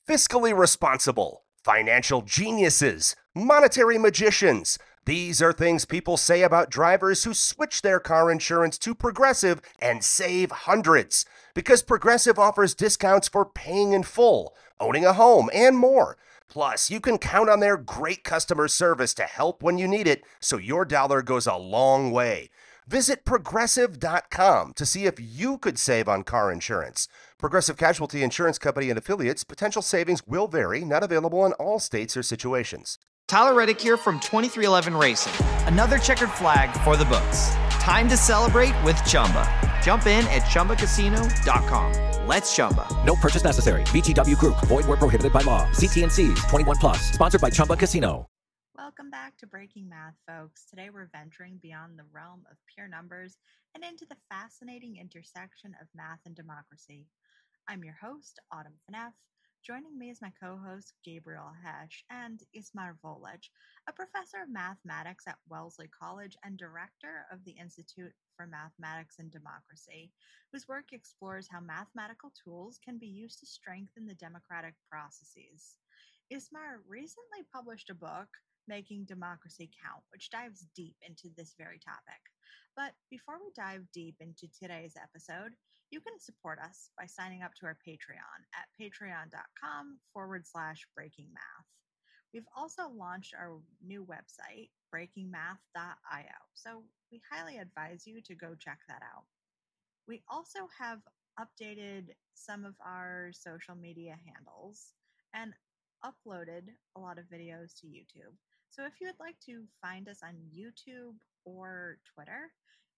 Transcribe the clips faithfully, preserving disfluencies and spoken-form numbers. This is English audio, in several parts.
fiscally responsible, financial geniuses, monetary magicians. These are things people say about drivers who switch their car insurance to Progressive and save hundreds. Because Progressive offers discounts for paying in full, owning a home, and more. Plus, you can count on their great customer service to help when you need it, so your dollar goes a long way. Visit Progressive dot com to see if you could save on car insurance. Progressive Casualty Insurance Company and Affiliates. Potential savings will vary. Not available in all states or situations. Tyler Reddick here from twenty-three eleven Racing. Another checkered flag for the books. Time to celebrate with Chumba. Jump in at Chumba Casino dot com. Let's Chumba. No purchase necessary. V G W Group. Void where prohibited by law. See T and C's. twenty-one plus. Sponsored by Chumba Casino. Welcome back to Breaking Math, folks. Today we're venturing beyond the realm of pure numbers and into the fascinating intersection of math and democracy. I'm your host, Autumn Phaneuf. Joining me is my co-host, Gabriel Hesch, and Ismar Volej, a professor of mathematics at Wellesley College and director of the Institute for Mathematics and Democracy, whose work explores how mathematical tools can be used to strengthen the democratic processes. Ismar recently published a book, Making Democracy Count, which dives deep into this very topic. But before we dive deep into today's episode, you can support us by signing up to our Patreon at patreon.com forward slash breaking math. We've also launched our new website, breaking math dot io, so we highly advise you to go check that out. We also have updated some of our social media handles and uploaded a lot of videos to YouTube. So if you would like to find us on YouTube or Twitter,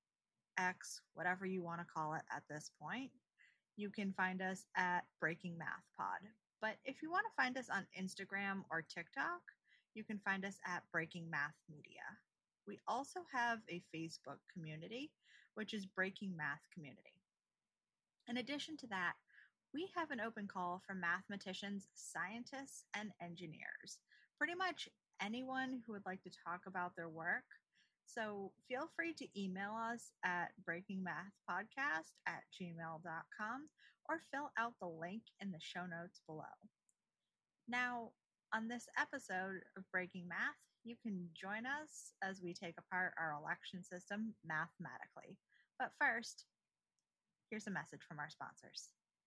X, whatever you want to call it at this point, you can find us at Breaking Math Pod. But if you want to find us on Instagram or TikTok, you can find us at Breaking Math Media. We also have a Facebook community, which is Breaking Math Community. In addition to that, we have an open call for mathematicians, scientists, and engineers. Pretty much anyone who would like to talk about their work. So feel free to email us at breakingmathpodcast at gmail dot com or fill out the link in the show notes below. Now, on this episode of Breaking Math, you can join us as we take apart our election system mathematically. But first, here's a message from our sponsors.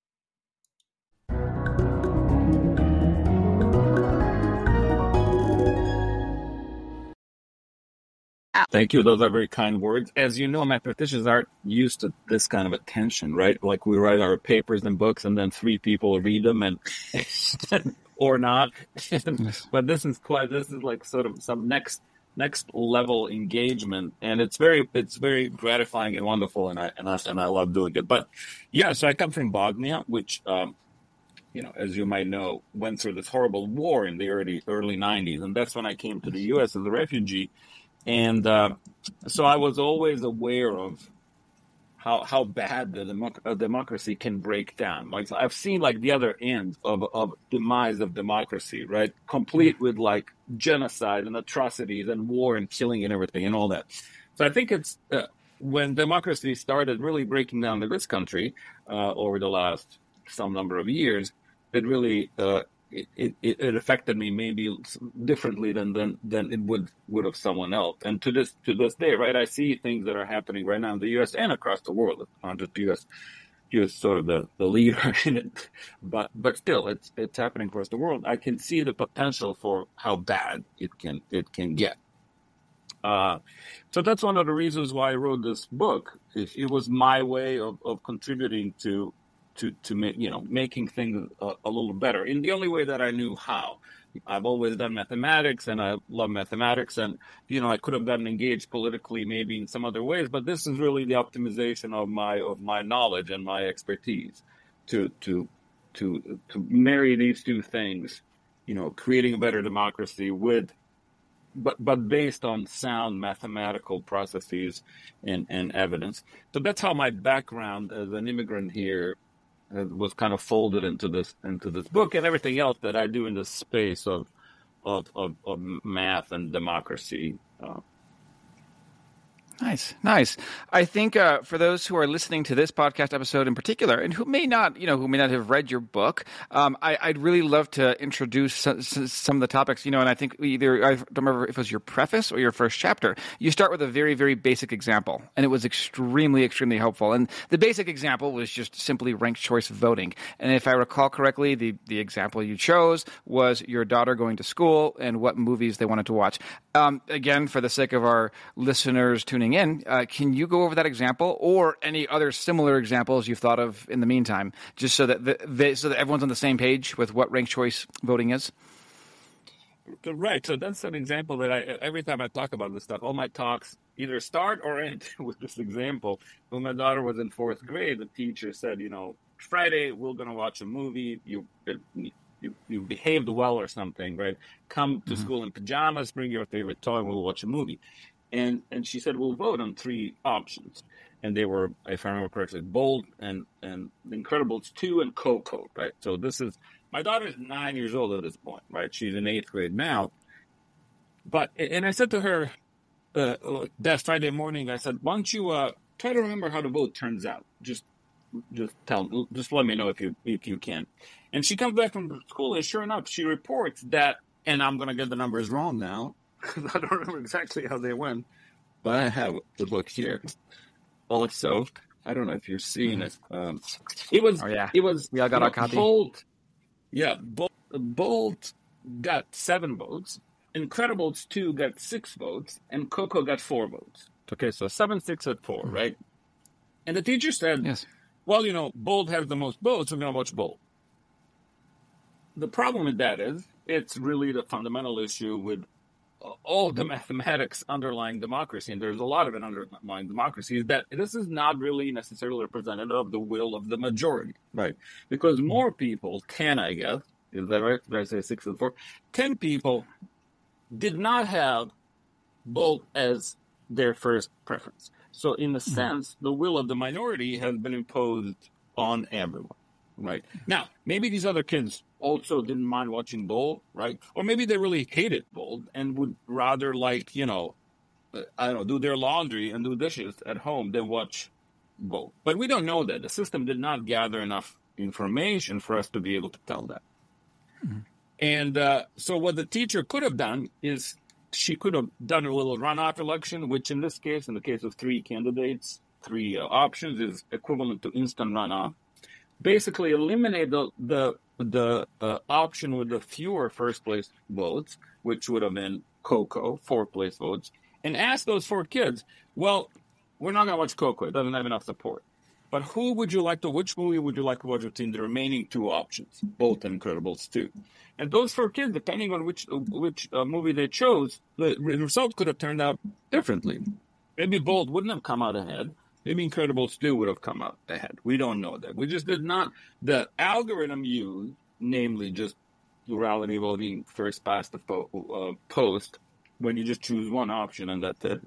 Thank you. Those are very kind words. As you know, mathematicians aren't used to this kind of attention, right? Like we write our papers and books and then three people read them and or not. But this is quite, this is like sort of some next, next level engagement. And it's very, it's very gratifying and wonderful. And I, and I, and I love doing it. But yeah, so I come from Bosnia, which, um, you know, as you might know, went through this horrible war in the early, early nineties. And that's when I came to the U S as a refugee. And uh, so I was always aware of how how bad the democ- uh, democracy can break down. Like I've seen like the other end of of demise of democracy, right? Complete with like genocide and atrocities and war and killing and everything and all that. So I think it's uh, when democracy started really breaking down in this country uh, over the last some number of years, it really uh, It, it, it affected me maybe differently than, than, than it would, would have someone else. And to this, to this day, right, I see things that are happening right now in the U S and across the world. It's not just U S, U S sort of the, the leader in it, but, but still it's, it's happening across the world. I can see the potential for how bad it can, it can get. Uh, so that's one of the reasons why I wrote this book. It, it was my way of, of contributing to, to, to make, you know, making things a, a little better in the only way that I knew how. I've always done mathematics and I love mathematics and, you know, I could have gotten engaged politically maybe in some other ways, but this is really the optimization of my, of my knowledge and my expertise to, to, to, to marry these two things, you know, creating a better democracy with, but, but based on sound mathematical processes and, and evidence. So that's how my background as an immigrant here was kind of folded into this into this book and everything else that I do in the space of of of, of math and democracy. Uh, Nice, nice. I think uh, for those who are listening to this podcast episode in particular, and who may not, you know, who may not have read your book, um, I, I'd really love to introduce some, some of the topics. You know, and I think either I don't remember if it was your preface or your first chapter. You start with a very, very basic example, and it was extremely, extremely helpful. And the basic example was just simply ranked choice voting. And if I recall correctly, the the example you chose was your daughter going to school and what movies they wanted to watch. Um, again, for the sake of our listeners tuning in, uh, can you go over that example or any other similar examples you've thought of in the meantime, just so that the, the, so that everyone's on the same page with what ranked choice voting is? Right. So that's an example that I, every time I talk about this stuff, all my talks either start or end with this example. When my daughter was in fourth grade, the teacher said, you know, Friday we're going to watch a movie. You, you you behaved well or something, right? Come to mm-hmm. school in pajamas, bring your favorite toy, and we'll watch a movie. And and she said, we'll vote on three options. And they were, if I remember correctly, Bold and, and The Incredibles two and Coco, right? So this is, my daughter is nine years old at this point, right? She's in eighth grade now. But, and I said to her uh, that Friday morning, I said, why don't you uh, try to remember how the vote turns out? Just just tell, just let me know if you if you can. And she comes back from school, and sure enough, she reports that, and I'm going to get the numbers wrong now, because I don't remember exactly how they went, but I have the book here. Also, I don't know if you're seeing it. Um, it was, oh, yeah. it was, we all got our know, copy. Bold, yeah, Bold, Bold got seven votes, Incredibles two got six votes, and Coco got four votes. Okay, so seven, six, and four, mm-hmm. right? And the teacher said, yes. well, you know, Bold has the most votes, we're going to watch Bold. The problem with that is, it's really the fundamental issue with all the mathematics underlying democracy, and there's a lot of it underlying democracy, is that this is not really necessarily representative of the will of the majority, right? Because more people, ten, I guess, is that right? Did I say six and four? ten people did not have Bold as their first preference. So in a sense, the will of the minority has been imposed on everyone, right? Now, maybe these other kids also didn't mind watching Bold, right? Or maybe they really hated Bold and would rather, like, you know, I don't know, do their laundry and do dishes at home than watch Bold. But we don't know that. The system did not gather enough information for us to be able to tell that. Mm-hmm. And uh, so what the teacher could have done is she could have done a little runoff election, which in this case, in the case of three candidates, three uh, options, is equivalent to instant runoff. Basically eliminate the the the uh, option with the fewer first place votes, which would have been Coco, fourth place votes, and ask those four kids, well, we're not going to watch Coco. It doesn't have enough support. But who would you like to, which movie would you like to watch between the remaining two options, Bold and Incredibles two? And those four kids, depending on which which uh, movie they chose, the result could have turned out differently. Maybe Bold wouldn't have come out ahead. Maybe Incredibles two would have come out ahead. We don't know that. We just did not, the algorithm used, namely just plurality voting, first past the po- uh, post, when you just choose one option and that's it.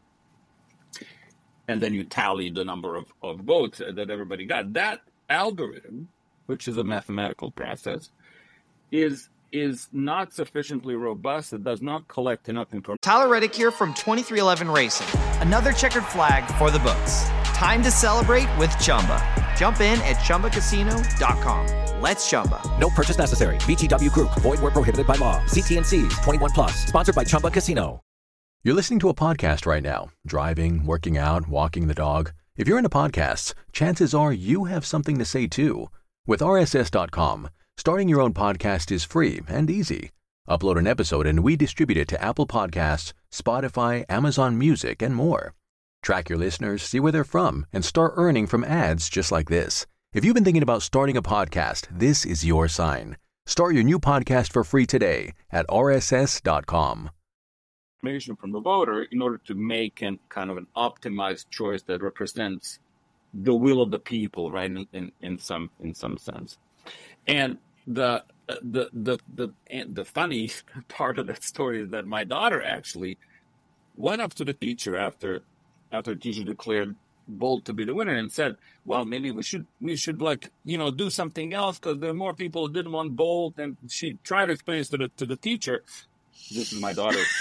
And then you tally the number of, of votes that everybody got. That algorithm, which is a mathematical process, is is not sufficiently robust. It does not collect enough information. Tyler Reddick here from twenty-three eleven Racing. Another checkered flag for the books. Time to celebrate with Chumba. Jump in at Chumba Casino dot com. Let's Chumba. No purchase necessary. V G W Group. Void where prohibited by law. See T N Cs. twenty-one plus. Sponsored by Chumba Casino. You're listening to a podcast right now. Driving, working out, walking the dog. If you're into podcasts, chances are you have something to say too. With R S S dot com, starting your own podcast is free and easy. Upload an episode and we distribute it to Apple Podcasts, Spotify, Amazon Music, and more. Track your listeners, see where they're from, and start earning from ads just like this. If you've been thinking about starting a podcast, this is your sign. Start your new podcast for free today at R S S dot com. Information from the voter in order to make an kind of an optimized choice that represents the will of the people, right? In, in, in some in some sense. And the the the the the funny part of that story is that my daughter actually went up to the teacher after after the teacher declared Bold to be the winner and said, well, maybe we should we should like, you know, do something else because there are more people who didn't want Bold. And she tried to explain this to the to the teacher. This is my daughter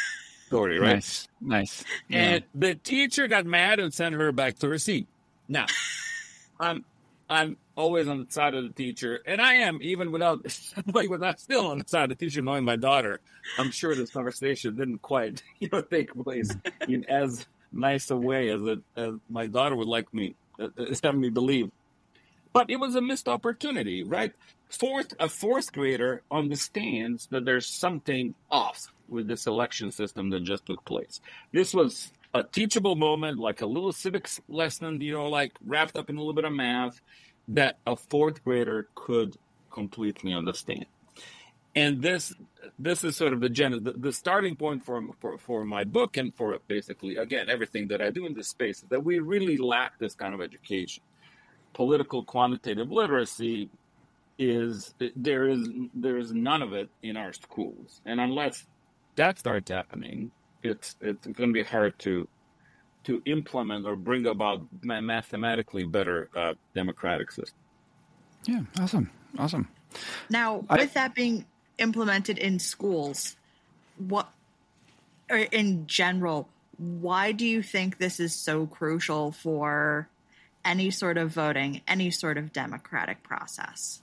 story, right? Nice, nice. And yeah. the teacher got mad and sent her back to her seat. Now, I'm I'm always on the side of the teacher, and I am even without like without still on the side of the teacher, knowing my daughter. I'm sure this conversation didn't quite you know take place in as nice a way as it, as my daughter would like me uh, have me believe. But it was a missed opportunity, right? Fourth, a fourth grader understands that there's something off with this election system that just took place. This was a teachable moment, like a little civics lesson, you know, like wrapped up in a little bit of math that a fourth grader could completely understand. And this this is sort of the, gen- the, the starting point for, for, for my book and for basically, again, everything that I do in this space is that we really lack this kind of education. Political quantitative literacy is there is there is none of it in our schools, and unless that starts happening, it's it's going to be hard to to implement or bring about mathematically better uh, democratic system. Yeah, awesome, awesome. Now, I, with that being implemented in schools, what or in general, why do you think this is so crucial for any sort of voting, any sort of democratic process?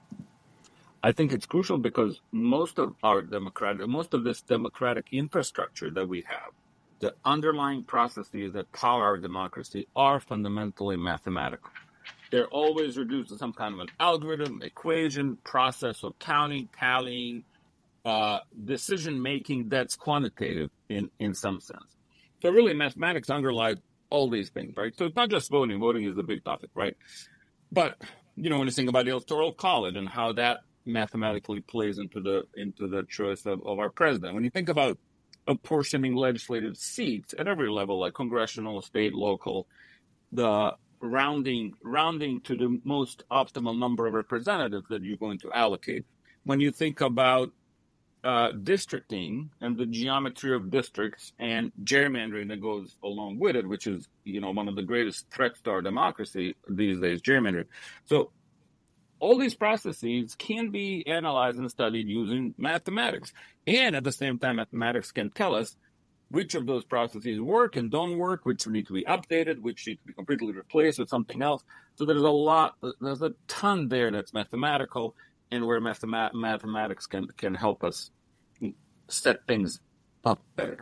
I think it's crucial because most of our democratic, most of this democratic infrastructure that we have, the underlying processes that power our democracy are fundamentally mathematical. They're always reduced to some kind of an algorithm, equation, process of counting, tallying, uh, decision-making that's quantitative in, in some sense. So really mathematics underlie all these things, right? So it's not just voting. Voting is the big topic, right? But, you know, when you think about the Electoral College and how that mathematically plays into the into the choice of, of our president. When you think about apportioning legislative seats at every level, like congressional, state, local, the rounding rounding to the most optimal number of representatives that you're going to allocate. When you think about uh, districting and the geometry of districts and gerrymandering that goes along with it, which is, you know, one of the greatest threats to our democracy these days, gerrymandering. So all these processes can be analyzed and studied using mathematics. And at the same time, mathematics can tell us which of those processes work and don't work, which need to be updated, which need to be completely replaced with something else. So there's a lot, there's a ton there that's mathematical and where mathemat- mathematics can, can help us set things up better.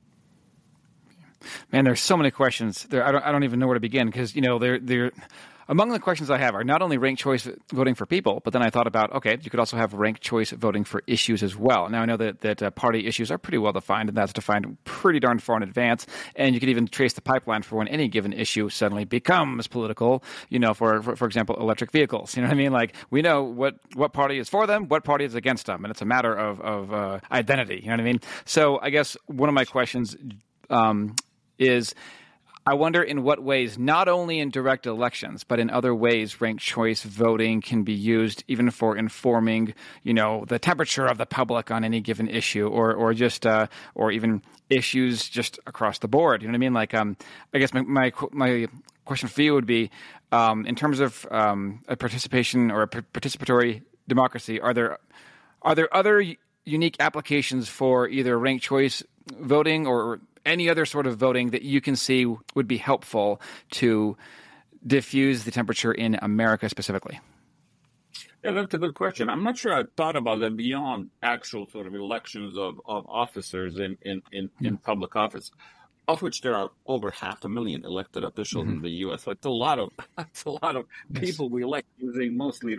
Man, there's so many questions there. I don't, I don't even know where to begin because, you know, they're, they're, among the questions I have are not only ranked choice voting for people, but then I thought about, okay, you could also have ranked choice voting for issues as well. Now, I know that, that uh, party issues are pretty well defined, and that's defined pretty darn far in advance. And you could even trace the pipeline for when any given issue suddenly becomes political, you know, for, for, for example, electric vehicles. You know what I mean? Like, we know what, what party is for them, what party is against them, and it's a matter of, of uh, identity. You know what I mean? So I guess one of my questions um, is, I wonder in what ways, not only in direct elections, but in other ways, ranked choice voting can be used even for informing, you know, the temperature of the public on any given issue, or or just uh, or even issues just across the board. You know what I mean? Like, um, I guess my my, my question for you would be, um, in terms of um, a participation or a participatory democracy, are there are there other unique applications for either ranked choice voting or any other sort of voting that you can see would be helpful to diffuse the temperature in America specifically? Yeah, that's a good question. I'm not sure I thought about that beyond actual sort of elections of, of officers in, in, in, yeah. in public office, of which there are over half a million elected officials mm-hmm. in the U S. So it's a lot of, it's a lot of people we elect using mostly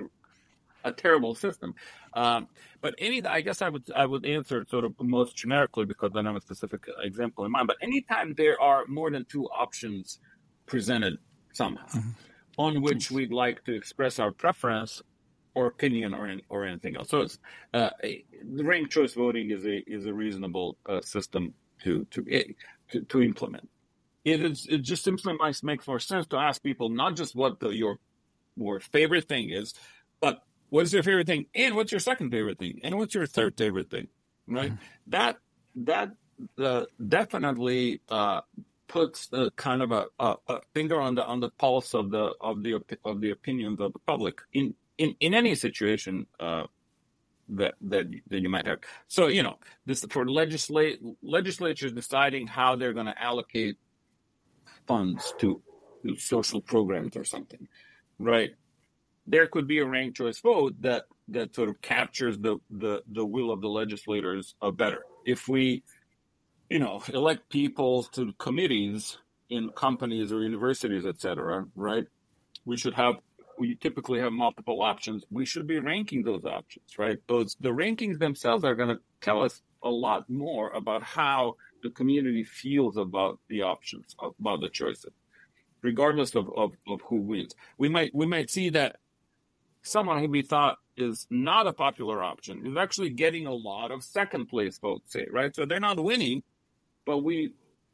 a terrible system. Um, but any, I guess I would I would answer sort of most generically because I don't have a specific example in mind. But anytime there are more than two options presented somehow mm-hmm. on which we'd like to express our preference or opinion or or anything else, so it's uh, a, the ranked choice voting is a is a reasonable uh, system to to, to to implement. It is it just simply might make more sense to ask people not just what the, your your favorite thing is, but what's your favorite thing? And what's your second favorite thing? And what's your third favorite thing? Right? Mm-hmm. That that uh, definitely uh, puts a kind of a, a, a finger on the on the pulse of the of the of the opinions of the public in in, in any situation uh, that that that you might have. So you know, this for legislate legislatures deciding how they're going to allocate funds to, to social programs or something, right? There could be a ranked choice vote that that sort of captures the the the will of the legislators uh, better. If we, you know, elect people to committees in companies or universities, et cetera, right? We should have. We typically have multiple options. We should be ranking those options, right? Those the rankings themselves are going to tell us a lot more about how the community feels about the options, about the choices, regardless of, of, of who wins. We might we might see that someone who we thought is not a popular option is actually getting a lot of second place votes, say, right? So they're not winning, but we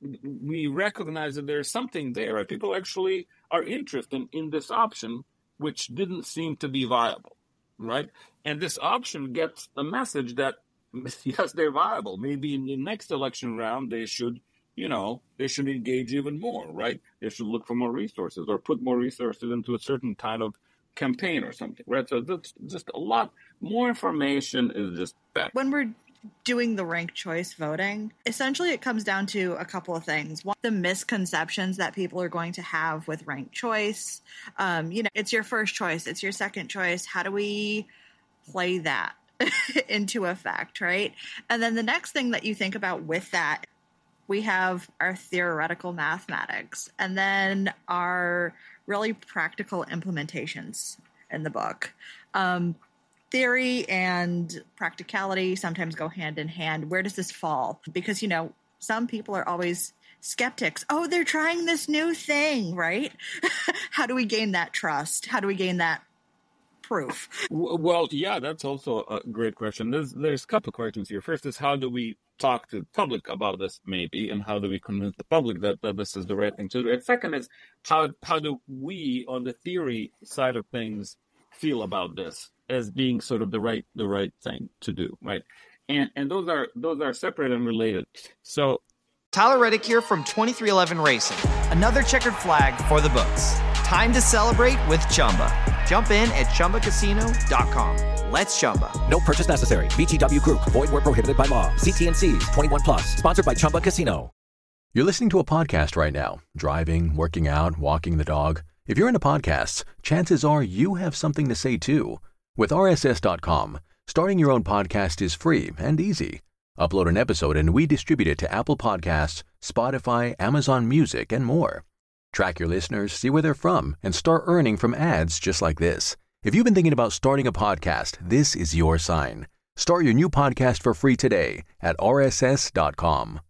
we recognize that there's something there, right? People actually are interested in, in this option, which didn't seem to be viable, right? And this option gets a message that, yes, they're viable. Maybe in the next election round, they should, you know, they should engage even more, right? They should look for more resources or put more resources into a certain kind of campaign or something, right? So that's just a lot more information is just better. When we're doing the ranked choice voting, essentially it comes down to a couple of things. One, the misconceptions that people are going to have with ranked choice. Um, you know, it's your first choice, it's your second choice. How do we play that into effect, right? And then the next thing that you think about with that, we have our theoretical mathematics and then our really practical implementations in the book. Um, Theory and practicality sometimes go hand in hand. Where does this fall? Because, you know, some people are always skeptics. Oh, they're trying this new thing, right? How do we gain that trust? How do we gain that proof? Well, yeah, that's also a great question. There's, there's a couple of questions here. First is how do we talk to the public about this, maybe, and how do we convince the public that, that this is the right thing to do? And second is how how do we, on the theory side of things, feel about this as being sort of the right the right thing to do, right? And and those are those are separate and related. So Tyler Reddick here from twenty-three eleven Racing. Another checkered flag for the books. Time to celebrate with Chumba. Jump in at Chumba Casino dot com. Let's Chumba. No purchase necessary. V G W Group. Void where prohibited by law. C T N Cs. twenty-one plus. Sponsored by Chumba Casino. You're listening to a podcast right now. Driving, working out, walking the dog. If you're into podcasts, chances are you have something to say too. With R S S dot com, starting your own podcast is free and easy. Upload an episode and we distribute it to Apple Podcasts, Spotify, Amazon Music, and more. Track your listeners, see where they're from, and start earning from ads just like this. If you've been thinking about starting a podcast, this is your sign. Start your new podcast for free today at R S S dot com.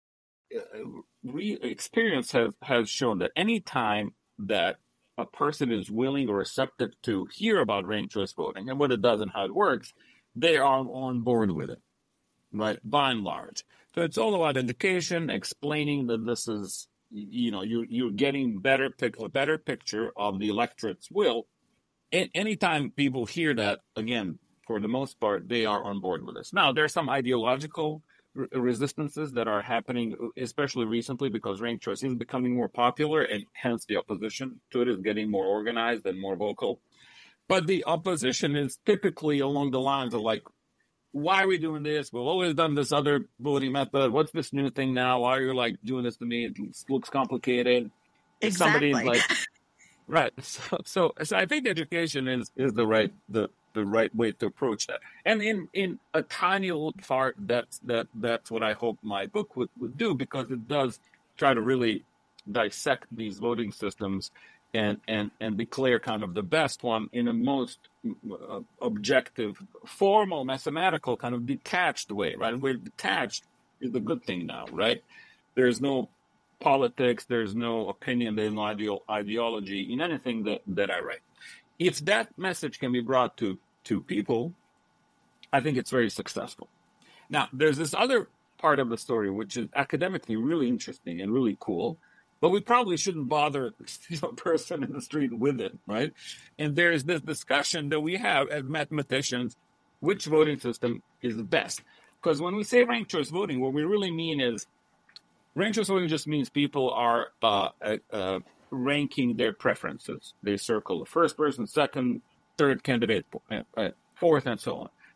Re- experience has, has shown that any time that a person is willing or receptive to hear about ranked choice voting and what it does and how it works, they are on board with it, right? By and large. So it's all about education, explaining that this is, you know, you, you're getting better pic- a better picture of the electorate's will. And anytime people hear that, again, for the most part, they are on board with this. Now, there's some ideological r- resistances that are happening, especially recently, because ranked choice is becoming more popular, and hence the opposition to it is getting more organized and more vocal. But the opposition is typically along the lines of like, why are we doing this? We've always done this other voting method. What's this new thing now? Why are you like doing this to me? It looks complicated. Exactly. Somebody's like, right. So, so, so I think education is, is the right the, the right way to approach that. And in, in a tiny little part, that's that that's what I hope my book would, would do, because it does try to really dissect these voting systems and, and, and declare kind of the best one in a most uh, objective, formal, mathematical, kind of detached way, right? Where detached is a good thing now, right? There's no politics, there's no opinion, there's no ideo- ideology in anything that, that I write. If that message can be brought to, to people, I think it's very successful. Now, there's this other part of the story, which is academically really interesting and really cool, but we probably shouldn't bother you know, a person in the street with it, right? And there's this discussion that we have as mathematicians, which voting system is the best? Because when we say ranked choice voting, what we really mean is ranked choice voting just means people are uh, uh, ranking their preferences. They circle the first person, second, third candidate, uh, fourth, and so on. Now,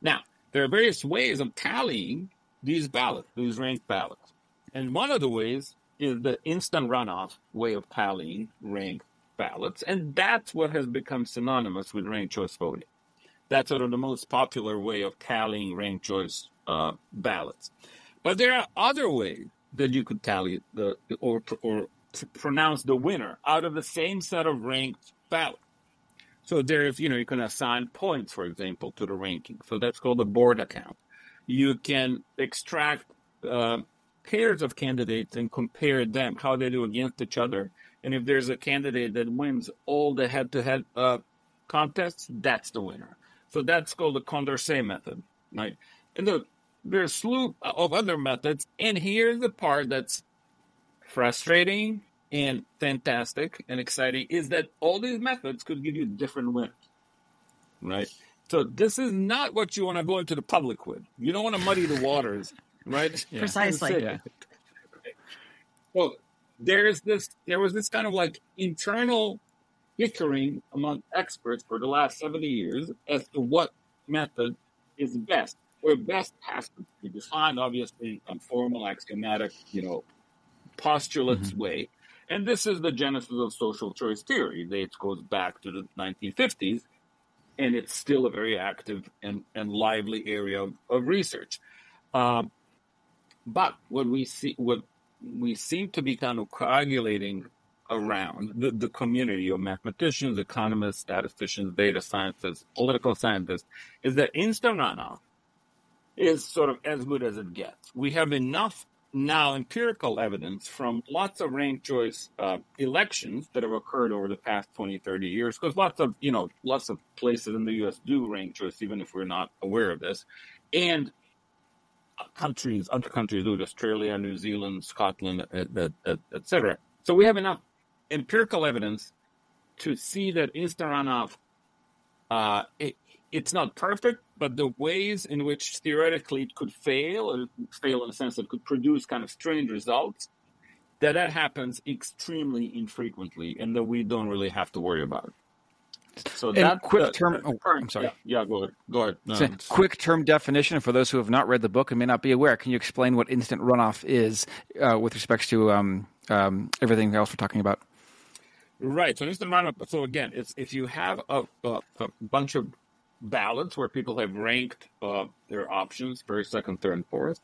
there are various ways of tallying these ballots, these ranked ballots. And one of the ways is the instant runoff way of tallying ranked ballots. And that's what has become synonymous with ranked choice voting. That's sort of the most popular way of tallying ranked choice uh, ballots. But there are other ways that you could tally the or or to pronounce the winner out of the same set of ranked ballots. So there's, you know, you can assign points, for example, to the ranking. So that's called a board account. You can extract uh, pairs of candidates and compare them, how they do against each other. And if there's a candidate that wins all the head-to-head uh, contests, that's the winner. So that's called the Condorcet method, right? And the, there's a slew of other methods. And here's the part that's frustrating and fantastic and exciting, is that all these methods could give you different winners, right? So this is not what you want to go into the public with. You don't want to muddy the waters, right? Yeah. Precisely. Yeah. Well, there's this, there was this kind of like internal bickering among experts for the last seventy years as to what method is best, where best has to be defined, obviously, in formal, axiomatic, you know, postulates mm-hmm. way. And this is the genesis of social choice theory. It goes back to the nineteen fifties, and it's still a very active and, and lively area of, of research. Um, but what we see, what we seem to be kind of coagulating around the, the community of mathematicians, economists, statisticians, data scientists, political scientists, is that instant runoff is sort of as good as it gets. We have enough now empirical evidence from lots of ranked choice uh, elections that have occurred over the past twenty, thirty years, because lots of, you know, lots of places in the U S do ranked choice, even if we're not aware of this. And countries, other countries do it, Australia, New Zealand, Scotland, et, et, et, et cetera. So we have enough empirical evidence to see that instant runoff, uh, it, it's not perfect, but the ways in which theoretically it could fail, or fail in the sense that it could produce kind of strange results, that that happens extremely infrequently, and that we don't really have to worry about it. So and that quick uh, term. Oh, I'm sorry. Yeah, yeah, go ahead. Go ahead. No, so quick term definition for those who have not read the book and may not be aware. Can you explain what instant runoff is uh, with respect to um, um, everything else we're talking about? Right. So instant runoff. So again, it's if you have a, a, a bunch of ballots where people have ranked uh, their options first, second, third, and fourth.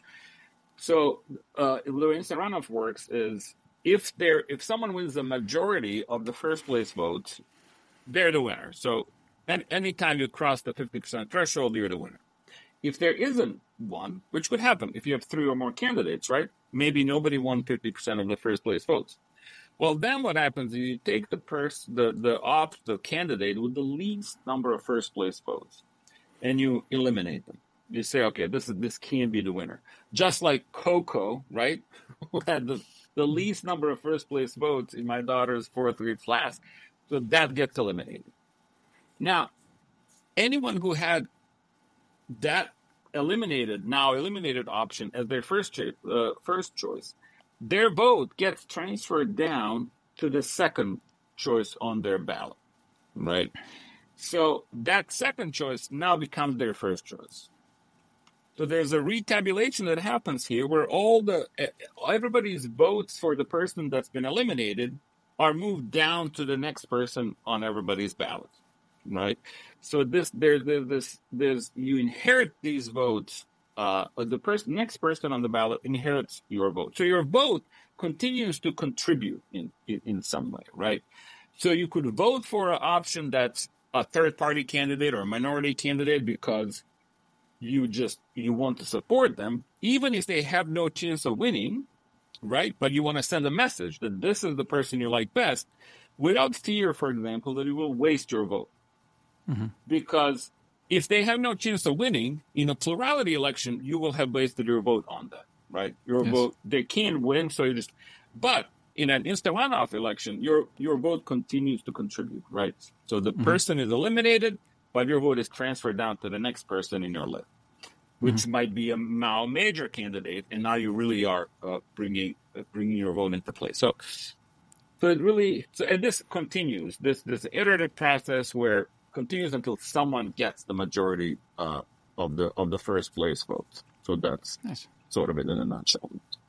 So uh, the way instant runoff works is if there if someone wins the majority of the first place votes, they're the winner. So any anytime you cross the fifty percent threshold, you're the winner. If there isn't one, which could happen if you have three or more candidates, right? Maybe nobody won fifty percent of the first place votes. Well, then what happens is you take the pers- the the op the candidate with the least number of first place votes, and you eliminate them. You say, okay, this is this can't be the winner. Just like Coco, right, who had the, the least number of first place votes in my daughter's fourth grade class, so that gets eliminated. Now, anyone who had that eliminated now eliminated option as their first cho- uh, first choice, their vote gets transferred down to the second choice on their ballot, right? So that second choice now becomes their first choice. So there's a retabulation that happens here where all the everybody's votes for the person that's been eliminated are moved down to the next person on everybody's ballot, right? So this there's there's this there's you inherit these votes. Uh, the person, next person on the ballot inherits your vote. So your vote continues to contribute in, in, in some way, right? So you could vote for an option that's a third-party candidate or a minority candidate because you just, you want to support them, even if they have no chance of winning, right? But you want to send a message that this is the person you like best without fear, for example, that you will waste your vote. Mm-hmm. Because if they have no chance of winning in a plurality election, you will have wasted your vote on that, right? Your yes. vote, they can't win, so you just. But in an instant runoff election, your your vote continues to contribute, right? So the mm-hmm. person is eliminated, but your vote is transferred down to the next person in your list, which mm-hmm. might be a now major candidate, and now you really are uh, bringing uh, bringing your vote into play. So, so it really, so, and this continues this this iterative process where. Continues until someone gets the majority uh, of the of the first place votes. So that's Nice. sort of it in a nutshell.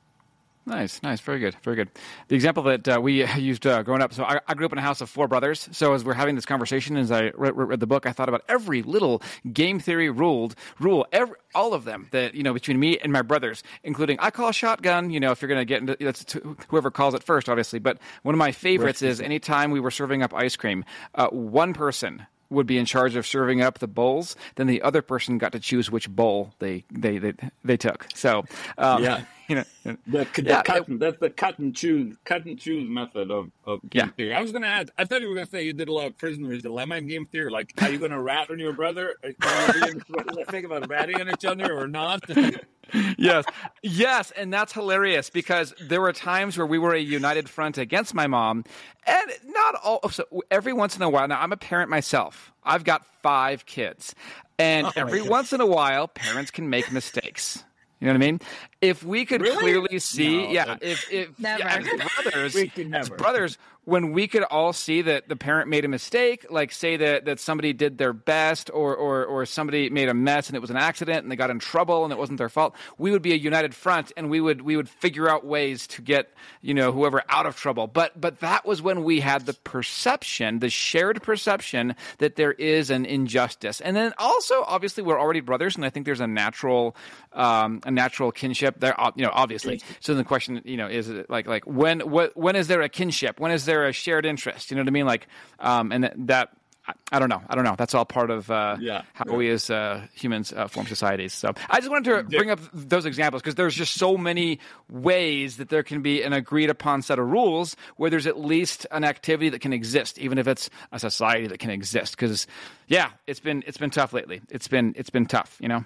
Nice, nice, very good, very good. The example that uh, we used uh, growing up, so I, I grew up in a house of four brothers. So as we're having this conversation, as I read, read the book, I thought about every little game theory ruled rule, every, all of them that, you know, between me and my brothers, including I call shotgun. You know, if you're going to get into that's to whoever calls it first, obviously. But one of my favorites right. is anytime we were serving up ice cream, uh, one person would be in charge of serving up the bowls, then the other person got to choose which bowl they they they, they took. So um, yeah, you know, the, the yeah, cut, it, that's the cut and choose cut and choose method of of game yeah. theory. I was going to add. I thought you were going to say you did a lot of prisoner's dilemma in game theory. Like, are you going to rat on your brother? Are you going to think about ratting on each other or not? yes, yes, and that's hilarious because there were times where we were a united front against my mom, and not all. So every once in a while, now I'm a parent myself. I've got five kids, and oh every once in a while, parents can make mistakes. You know what I mean? If we could really? clearly see, no, yeah, if if never. Yeah, as brothers, we can never. as brothers, when we could all see that the parent made a mistake, like say that, that somebody did their best or, or or somebody made a mess and it was an accident and they got in trouble and it wasn't their fault, we would be a united front and we would we would figure out ways to get, you know, whoever out of trouble. But but that was when we had the perception, the shared perception that there is an injustice. And then also, obviously, we're already brothers, and I think there's a natural um, a natural kinship there, you know, obviously. So the question, you know, is it like like when what when is there a kinship? When is there a shared interest? You know what I mean? Like, um, and that, I, I don't know. I don't know. That's all part of uh, yeah, how yeah. we as uh, humans uh, form societies. So I just wanted to bring up those examples because there's just so many ways that there can be an agreed upon set of rules where there's at least an activity that can exist, even if it's a society that can exist. Because yeah, it's been it's been tough lately. It's been it's been tough. You know.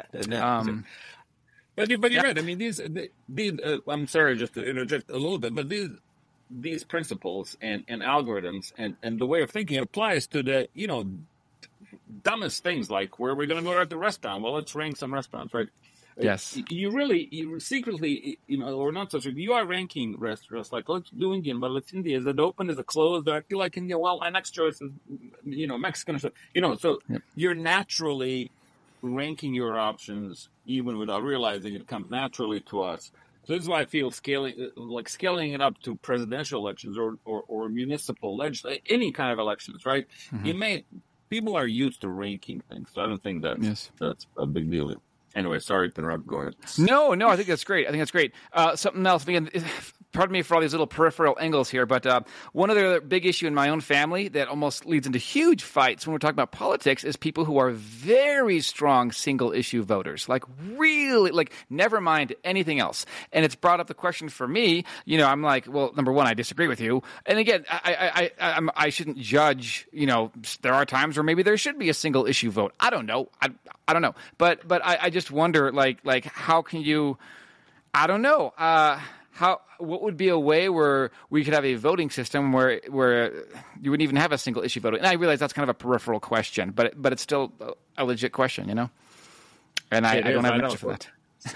Um, but you, but you're yeah. right. I mean, these these. Uh, I'm sorry, just to interject a little bit, but these. These principles and, and algorithms and, and the way of thinking applies to the, you know, dumbest things like where we're going to go at the restaurant. Well, let's rank some restaurants, right? Yes. You really, you secretly, you know, or not so secretly, you are ranking restaurants like, let's do Indian, but let's India. Is it open? Is it closed? Do I feel like India? Well, my next choice is, you know, Mexican. So, you know, so yep. you're naturally ranking your options even without realizing it comes naturally to us. So this is why I feel scaling, like scaling it up to presidential elections or, or, or municipal legislation, any kind of elections, right? Mm-hmm. You may, people are used to ranking things, so I don't think that's, yes. that's a big deal. Anyway, sorry to interrupt. Go ahead. No, no, I think that's great. I think that's great. Uh, something else, again, pardon me for all these little peripheral angles here, but uh, one other big issue in my own family that almost leads into huge fights when we're talking about politics is people who are very strong single-issue voters, like really, like never mind anything else. And it's brought up the question for me, you know, I'm like, well, number one, I disagree with you. And again, I I, I, I'm, I shouldn't judge, you know, there are times where maybe there should be a single-issue vote. I don't know. I, I don't know. But but I, I just wonder, like, like how can you, I don't know, uh, how, what would be a way where we could have a voting system where where you wouldn't even have a single issue voting? And I realize that's kind of a peripheral question, but but it's still a legit question, you know? And I, I don't have an answer for that.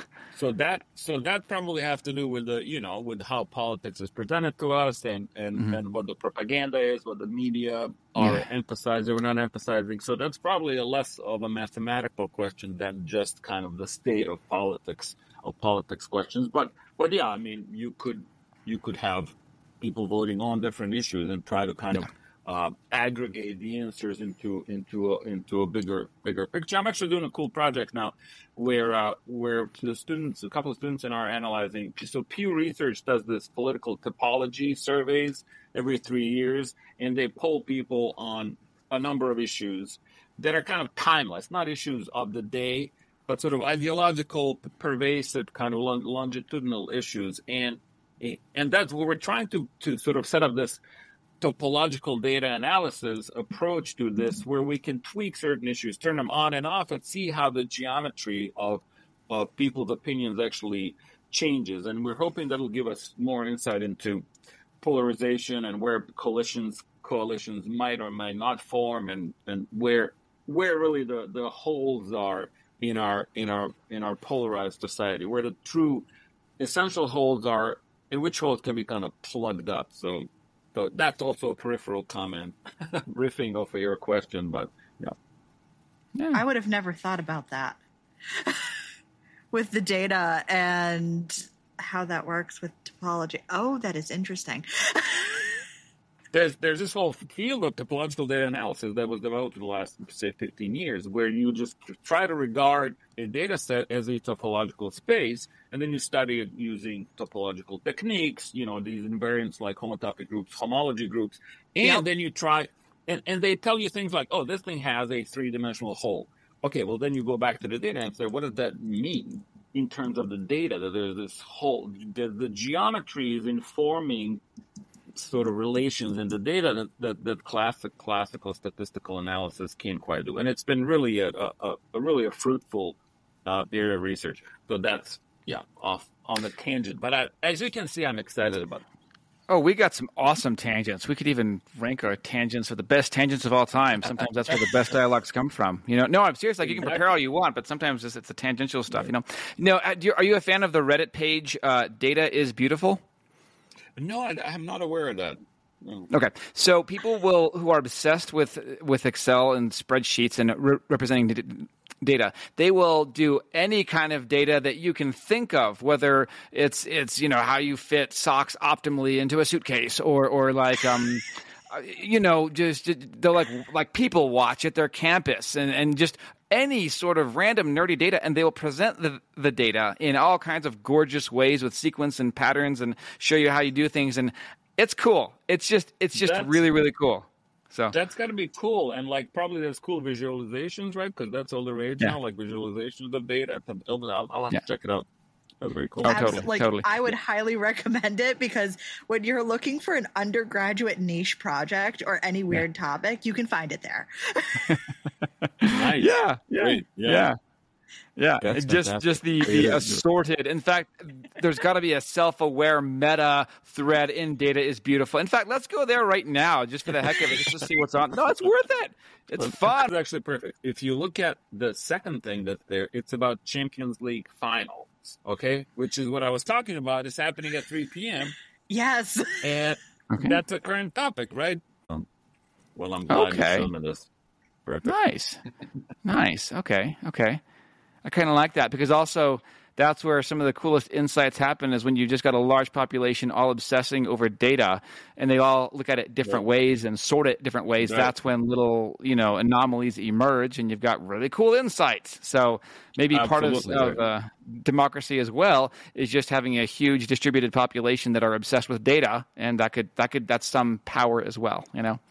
So that so that probably have to do with the, you know, with how politics is presented to us and, and, mm-hmm. and what the propaganda is, what the media are yeah. emphasizing or not emphasizing. So that's probably a less of a mathematical question than just kind of the state of politics of politics questions. But but yeah, I mean, you could you could have people voting on different issues and try to kind yeah. of uh, aggregate the answers into into a, into a bigger bigger picture. I'm actually doing a cool project now where uh, where the students, a couple of students in our analyzing. So Pew Research does this political typology surveys every three years, and they poll people on a number of issues that are kind of timeless, not issues of the day, but sort of ideological, pervasive, kind of longitudinal issues. And and that's what we're trying to to sort of set up this topological data analysis approach to this, where we can tweak certain issues, turn them on and off, and see how the geometry of of people's opinions actually changes. And we're hoping that'll give us more insight into polarization and where coalitions coalitions might or might not form, and, and where where really the, the holes are in our in our in our polarized society, where the true essential holes are, and which holes can be kind of plugged up. So So that's also a peripheral comment, riffing off of your question, but yeah. Yeah. I would have never thought about that with the data and how that works with topology. Oh, that is interesting. There's there's this whole field of topological data analysis that was developed in the last, say, fifteen years, where you just try to regard a data set as a topological space, and then you study it using topological techniques, you know, these invariants like homotopy groups, homology groups, and Yep. then you try, and, and they tell you things like, oh, this thing has a three-dimensional hole. Okay, well, then you go back to the data and say, what does that mean in terms of the data, that there's this whole, the, the geometry is informing sort of relations in the data that, that, that classic classical statistical analysis can't quite do, and it's been really a, a, a really a fruitful uh, area of research. So that's yeah off on the tangent, but I, as you can see, I'm excited about it. Oh, we got some awesome tangents. We could even rank our tangents for the best tangents of all time. Sometimes that's where the best dialogues come from. You know, no, I'm serious. Like you can prepare all you want, but sometimes it's, it's the tangential stuff. You know, no. uh, do you- Are you a fan of the Reddit page? Uh, Data is beautiful. No, I, I'm not aware of that. No. Okay, so people will who are obsessed with with Excel and spreadsheets and re- representing d- data, they will do any kind of data that you can think of, whether it's it's you know how you fit socks optimally into a suitcase, or or like um. You know, just they'll like like people watch at their campus, and, and just any sort of random nerdy data, and they will present the the data in all kinds of gorgeous ways with sequence and patterns, and show you how you do things, and it's cool. It's just it's just That's- really really cool. So That's got to be cool, and like probably there's cool visualizations, right? Because that's all the rage Yeah. now, like visualizations of data. I'll, I'll have Yeah. to check it out. That's very cool. Oh, Abs- totally, like, totally. I would highly recommend it, because when you're looking for an undergraduate niche project or any weird topic, you can find it there. Nice. yeah, yeah, Great. yeah. Yeah. Yeah, That's just fantastic. just the, It the is. assorted. In fact, there's got to be a self-aware meta thread in Data is Beautiful. In fact, let's go there right now, just for the heck of it, just to see what's on. No, it's worth it. It's It's fun. actually perfect. If you look at the second thing that's there, it's about Champions League finals, okay? Which is what I was talking about. It's happening at three p.m. Yes. and Okay. that's a current topic, right? Um, well, I'm glad Okay. you showed me this. Perfect. Nice, nice. Okay, okay. I kind of like that, because also that's where some of the coolest insights happen, is when you just got a large population all obsessing over data, and they all look at it different Yeah. ways and sort it different ways. Right. That's when little, you know, anomalies emerge, and you've got really cool insights. So maybe part of, Absolutely, of uh, democracy as well is just having a huge distributed population that are obsessed with data, and that could that could that's some power as well. You know.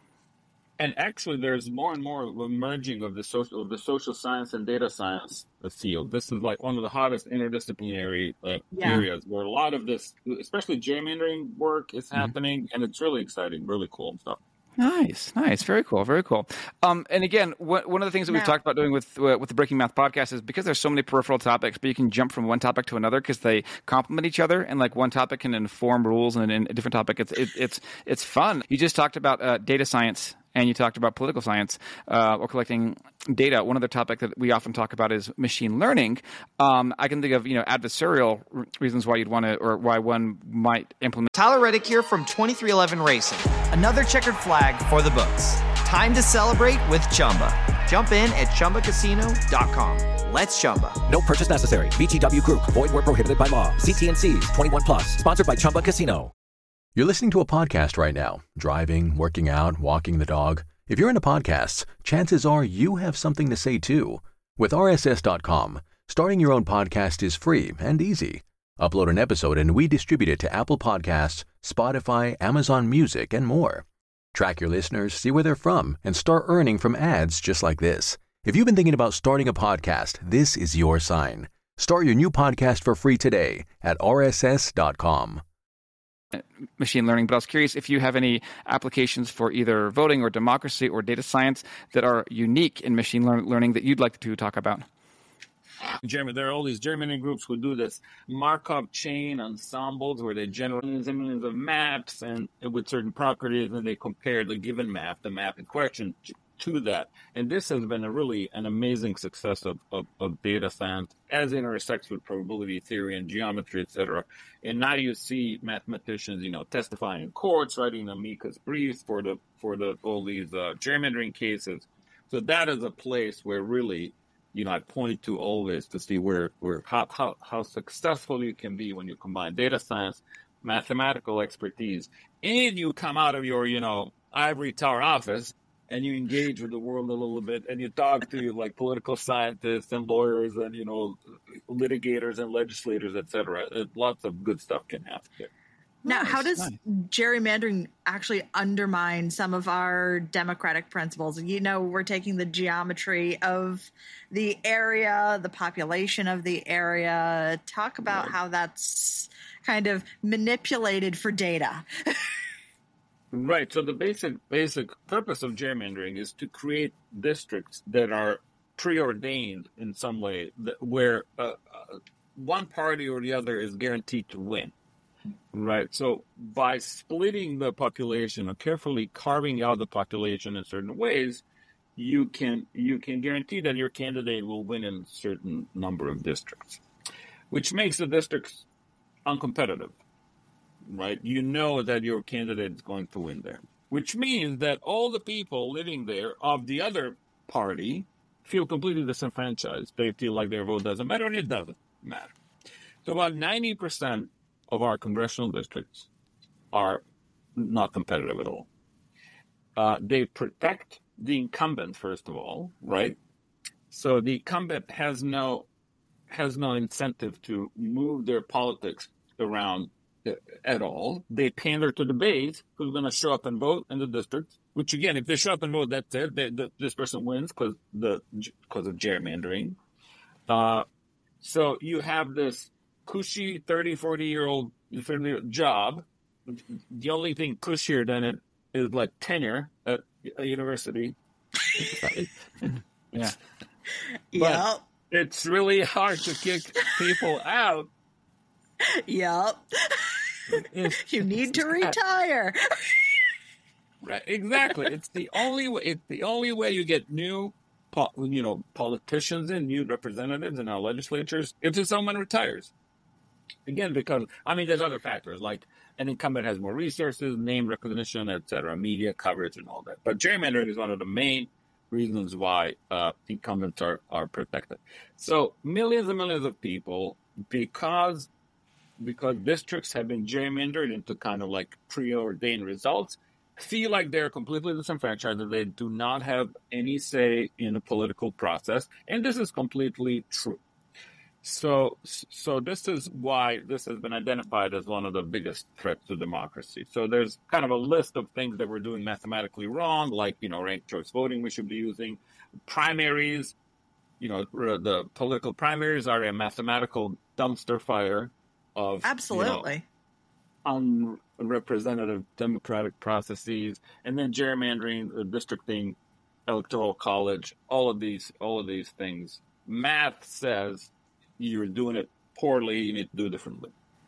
And actually, there's more and more emerging of the social, of the social science and data science field. This is like one of the hottest interdisciplinary uh, Yeah. areas where a lot of this, especially gerrymandering work, is happening, and it's really exciting, really cool stuff. Nice, nice, very cool, very cool. Um, and again, wh- one of the things that we've Now- talked about doing with uh, with the Breaking Math podcast is, because there's so many peripheral topics, but you can jump from one topic to another because they complement each other, and like one topic can inform rules, and in a different topic, it's it, it's it's fun. You just talked about uh, data science, and you talked about political science, uh, or collecting data. One other topic that we often talk about is machine learning. Um, I can think of you know adversarial r- reasons why you'd want to, or why one might implement. Tyler Reddick here from twenty-three eleven Racing. Another checkered flag for the books. Time to celebrate with Chumba. Jump in at chumba casino dot com. Let's Chumba. No purchase necessary. V G W Group. Void where prohibited by law. See T N Cs. twenty-one plus. Sponsored by Chumba Casino. You're listening to a podcast right now, driving, working out, walking the dog. If you're into podcasts, chances are you have something to say too. With R S S dot com, starting your own podcast is free and easy. Upload an episode and we distribute it to Apple Podcasts, Spotify, Amazon Music, and more. Track your listeners, see where they're from, and start earning from ads just like this. If you've been thinking about starting a podcast, this is your sign. Start your new podcast for free today at R S S dot com. Machine learning, but I was curious if you have any applications for either voting or democracy or data science that are unique in machine lear- learning that you'd like to talk about. Jeremy, there are all these German groups who do this Markov chain ensembles where they generate millions and millions of maps and with certain properties, and they compare the given map, the map in question, to that. And this has been a really an amazing success of, of, of data science as it intersects with probability theory and geometry, et cetera. And now you see mathematicians, you know, testifying in courts, writing amicus briefs for the for the all these uh, gerrymandering cases. So that is a place where really, you know, I point to always to see where, where how, how, how successful you can be when you combine data science, mathematical expertise, and you come out of your, you know, ivory tower office and you engage with the world a little bit and you talk to like political scientists and lawyers and, you know, litigators and legislators, et cetera. Lots of good stuff can happen there. Now, Nice, how does nice. gerrymandering actually undermine some of our democratic principles? You know, we're taking the geometry of the area, the population of the area. Talk about how that's kind of manipulated for data. Right. So the basic basic purpose of gerrymandering is to create districts that are preordained in some way, that, where uh, uh, one party or the other is guaranteed to win. Right. So by splitting the population or carefully carving out the population in certain ways, you can you can guarantee that your candidate will win in a certain number of districts, which makes the districts uncompetitive. Right. You know that your candidate is going to win there, which means that all the people living there of the other party feel completely disenfranchised. They feel like their vote doesn't matter, and it doesn't matter. So about ninety percent of our congressional districts are not competitive at all. Uh, they protect the incumbent, first of all, right? So the incumbent has no has no incentive to move their politics around at all. They pander to the base who's going to show up and vote in the district. Which again, if they show up and vote, that's it. They, the, this person wins because the because of gerrymandering. Uh, so you have this cushy thirty, forty year old job. The only thing cushier than it is like tenure at a university. Yeah. Yep. It's really hard to kick people out. Yep. If, You need to retire. right, exactly. It's the only way. It's the only way you get new, you know, politicians and new representatives in our legislatures if someone retires. Again, because, I mean, there's other factors, like an incumbent has more resources, name recognition, et cetera, media coverage and all that. But gerrymandering is one of the main reasons why uh, incumbents are, are protected. So millions and millions of people, because, because districts have been gerrymandered into kind of like preordained results, feel like they're completely disenfranchised, that they do not have any say in the political process. And this is completely true. So, so this is why this has been identified as one of the biggest threats to democracy. So there's kind of a list of things that we're doing mathematically wrong, like, you know, ranked choice voting we should be using. Primaries, you know, the political primaries are a mathematical dumpster fire of Absolutely. You know, unrepresentative democratic processes, and then gerrymandering, districting, electoral college, all of these, all of these things. Math says you're doing it poorly, you need to do it differently.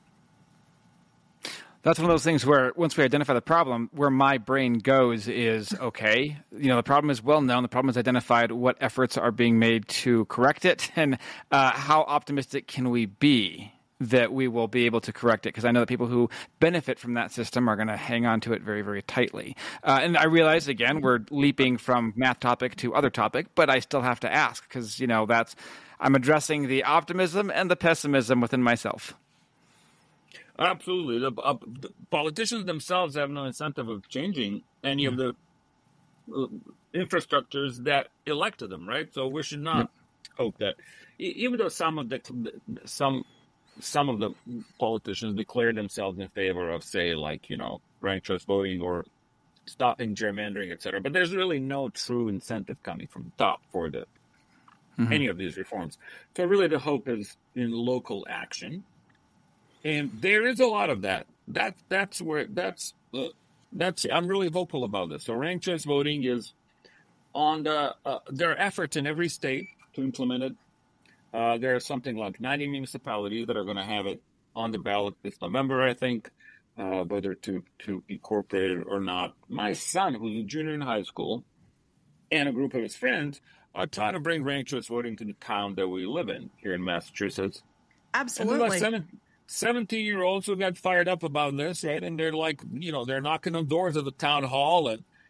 That's one of those things where once we identify the problem, where my brain goes is, okay, you know, the problem is well known, the problem is identified, what efforts are being made to correct it, and uh, how optimistic can we be that we will be able to correct it? Because I know that people who benefit from that system are going to hang on to it very, very tightly. Uh, and I realize, again, we're leaping from math topic to other topic, but I still have to ask because, you know, that's, I'm addressing the optimism and the pessimism within myself. Absolutely. The, uh, the politicians themselves have no incentive of changing any of the uh, infrastructures that elected them, right? So we should not hope that, even though some of the some some of the politicians declare themselves in favor of, say, like, you know, ranked choice voting or stopping gerrymandering, et cetera, but there's really no true incentive coming from the top for the mm-hmm. any of these reforms. So really the hope is in local action. And there is a lot of that. That that's where that's uh, that's. I'm really vocal about this. So ranked choice voting is on the. Uh, there are efforts in every state to implement it. Uh, there are something like ninety municipalities that are going to have it on the ballot this November, I think, uh, whether to to incorporate it or not. My son, who's a junior in high school, and a group of his friends are trying to bring ranked choice voting to the town that we live in here in Massachusetts. Absolutely. seventeen-year-olds who got fired up about this, right? And they're like, you know, they're knocking on doors of the town hall and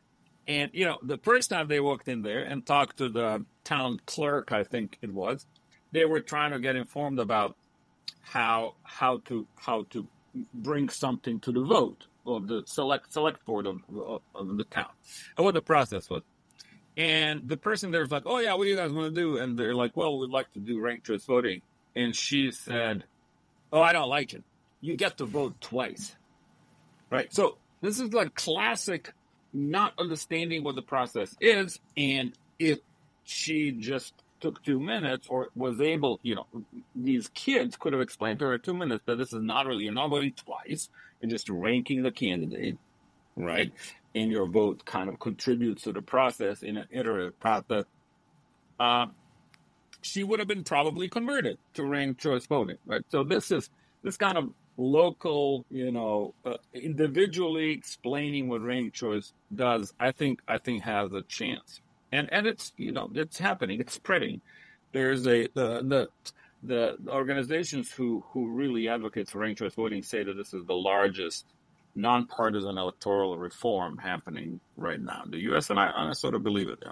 And, you know, the first time they walked in there and talked to the town clerk, I think it was, they were trying to get informed about how how to how to bring something to the vote of the select select board of, of, of the town, and what the process was. And the person there was like, "Oh yeah, what do you guys want to do?" And they're like, "Well, we'd like to do ranked choice voting." And she said, "Oh, I don't like it. You get to vote twice." Right? So this is like classic not understanding what the process is, and if she just took two minutes or was able, you know, these kids could have explained to her in two minutes that this is not really, you're not voting twice, you're just ranking the candidate, right? And your vote kind of contributes to the process in an iterative process. Uh, she would have been probably converted to ranked choice voting, right? So this is this kind of local, you know, uh, individually explaining what ranked choice does, I think, I think has a chance. And and it's, you know, it's happening, it's spreading. There's a, the, the, the organizations who, who really advocate for ranked choice voting say that this is the largest nonpartisan electoral reform happening right now in the U S, and I, I sort of believe it, yeah.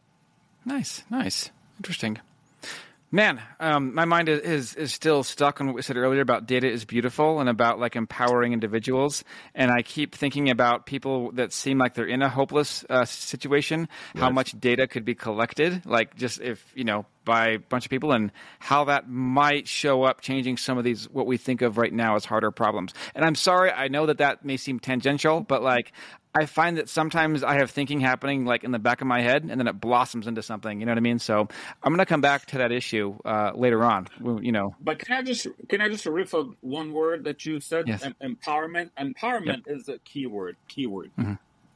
Nice, nice. Interesting. Man, um, my mind is, is is still stuck on what we said earlier about data is beautiful and about like empowering individuals. And I keep thinking about people that seem like they're in a hopeless uh, situation, yes. How much data could be collected, like just if, you know, by a bunch of people, and how that might show up changing some of these, what we think of right now as harder problems. And I'm sorry, I know that that may seem tangential, but like, I find that sometimes I have thinking happening like in the back of my head, and then it blossoms into something. You know what I mean? So I'm going to come back to that issue uh, later on. You know. But can I just can I just riff of one word that you said? Yes. Em- empowerment. Empowerment yep. is a key word. Keyword. Mm-hmm.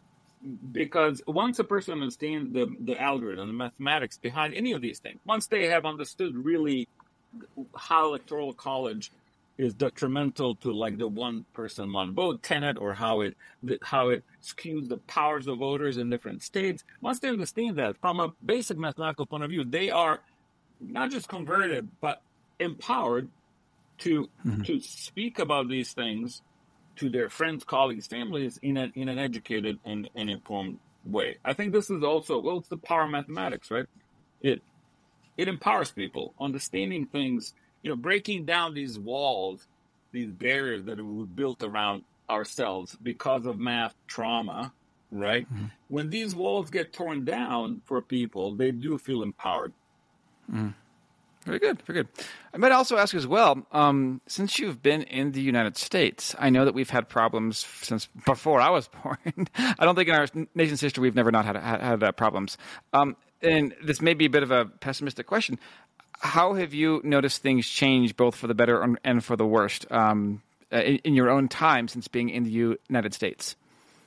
Because once a person understands the the algorithm, the mathematics behind any of these things, once they have understood really how electoral college is detrimental to like the one person one vote tenet, or how it how it skews the powers of voters in different states. Once they understand that from a basic mathematical point of view, they are not just converted but empowered to mm-hmm. to speak about these things to their friends, colleagues, families in an in an educated and, and informed way. I think this is also, well, it's the power of mathematics, right? It it empowers people, understanding things. You know, breaking down these walls, these barriers that we built around ourselves because of math trauma, right? Mm-hmm. When these walls get torn down for people, they do feel empowered. Mm. Very good, very good. I might also ask as well, um, since you've been in the United States, I know that we've had problems since before I was born. I don't think in our nation's history we've never not had had, had uh, problems. Um, and this may be a bit of a pessimistic question. How have you noticed things change both for the better and for the worst um, in, in your own time since being in the United States?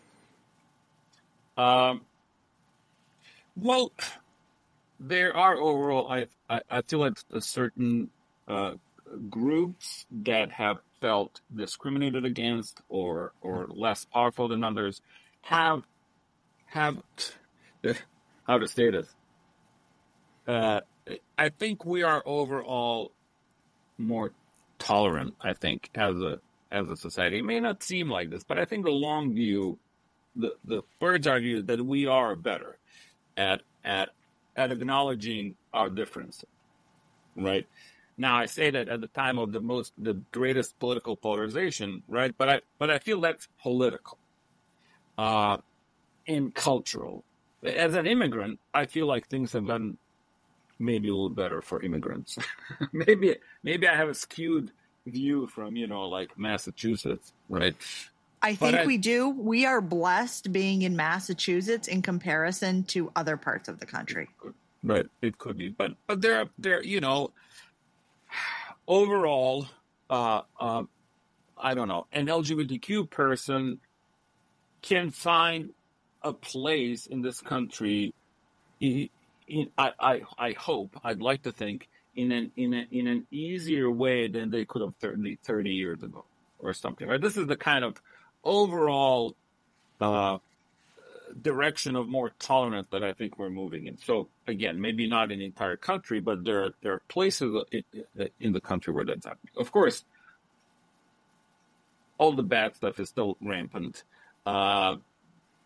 Um, well, there are overall, I, I, I feel like a certain uh, groups that have felt discriminated against or or less powerful than others have, have how to say this? Uh, I think we are overall more tolerant, I think, as a as a society. It may not seem like this, but I think the long view, the, the bird's eye view, that we are better at at at acknowledging our differences. Right? Now I say that at the time of the most the greatest political polarization, right? But I but I feel that's political. Uh and cultural. As an immigrant, I feel like things have gotten maybe a little better for immigrants. maybe maybe I have a skewed view from, you know, like Massachusetts, right? I think I, we do. We are blessed being in Massachusetts in comparison to other parts of the country. Right, it could be. But but there are, there, you know, overall, uh, uh, I don't know, an L G B T Q person can find a place in this country. In, in, I, I I hope, I'd like to think, in an in a, in an easier way than they could have thirty, thirty years ago or something. Right? This is the kind of overall uh, direction of more tolerance that I think we're moving in. So again, maybe not in the entire country, but there are, there are places in, in the country where that's happening. Of course, all the bad stuff is still rampant. Uh,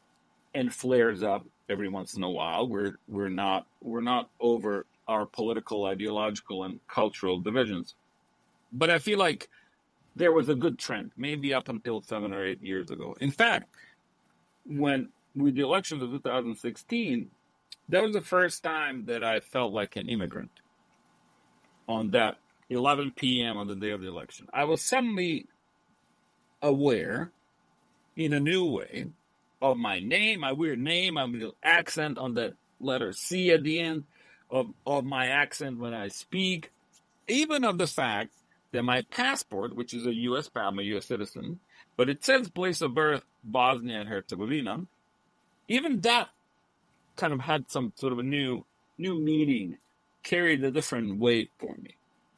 and flares up every once in a while. We're we're not we're not over our political, ideological, and cultural divisions. But I feel like there was a good trend, maybe up until seven or eight years ago. In fact, when with the elections of two thousand sixteen, that was the first time that I felt like an immigrant on that eleven p.m. on the day of the election. I was suddenly aware, in a new way, of my name, my weird name, my little accent on the letter C at the end, of, of my accent when I speak, even of the fact that my passport, which is a U S I'm a U S citizen, but it says place of birth, Bosnia and Herzegovina, even that kind of had some sort of a new new meaning, carried a different weight for me.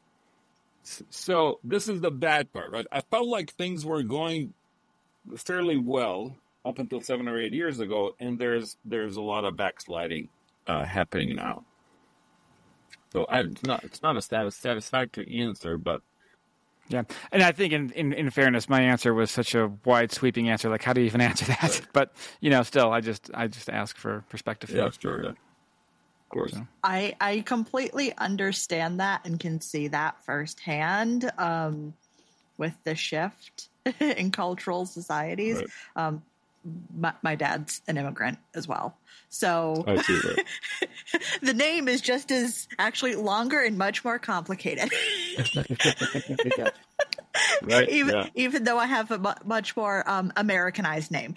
So this is the bad part, right? I felt like things were going fairly well up until seven or eight years ago, and there's there's a lot of backsliding uh, happening now. So I, it's not it's not a satis- satisfactory answer, but yeah, and I think in, in, in fairness, my answer was such a wide sweeping answer. Like, how do you even answer that? Right. But you know, still, I just I just ask for perspective. Yeah, sure. Yeah. Of course. So. I I completely understand that and can see that firsthand um, with the shift in cultural societies. Right. Um, my, my dad's an immigrant as well, so I see that. The name is just as actually longer and much more complicated. Right. Even yeah. even though I have a mu- much more um, Americanized name.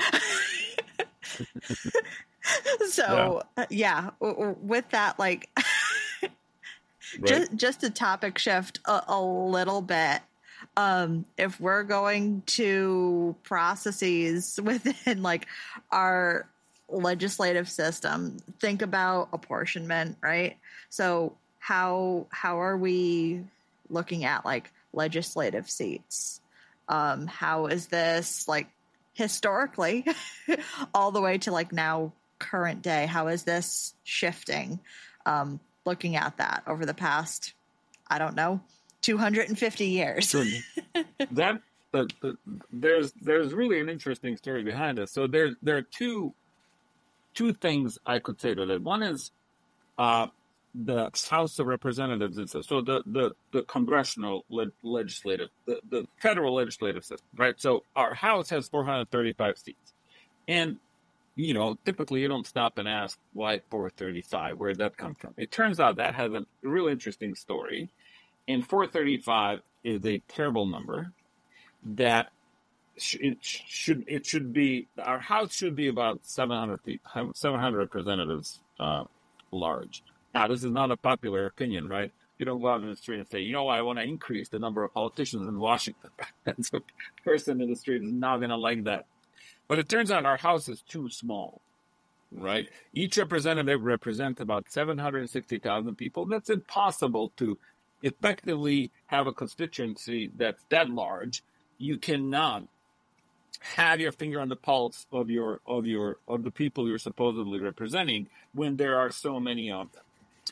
So yeah, uh, yeah w- w- with that, like, right. just just a topic shift a, a little bit. Um, if we're going to processes within like our legislative system, think about apportionment, right? So how how are we looking at like legislative seats? Um, how is this like historically all the way to like now current day? How is this shifting? Um, looking at that over the past, I don't know, two hundred fifty years. So that the, the, there's there's really an interesting story behind this. So there there are two two things I could say to that. One is uh, the House of Representatives. So the the, the congressional le- legislative, the, the federal legislative system, right? So our House has four hundred thirty-five seats, and you know, typically you don't stop and ask why four thirty-five, where did that come from? It turns out that has a really interesting story. And four thirty-five is a terrible number that sh- it should it should be, our House should be about seven hundred seven hundred representatives uh, large. Now, this is not a popular opinion, right? You don't go out in the street and say, you know, I want to increase the number of politicians in Washington. That's a person in the street is not going to like that. But it turns out our House is too small, right? Each representative represents about seven hundred sixty thousand people. That's impossible to effectively have a constituency that's that large. You cannot have your finger on the pulse of your of your of the people you're supposedly representing when there are so many of them.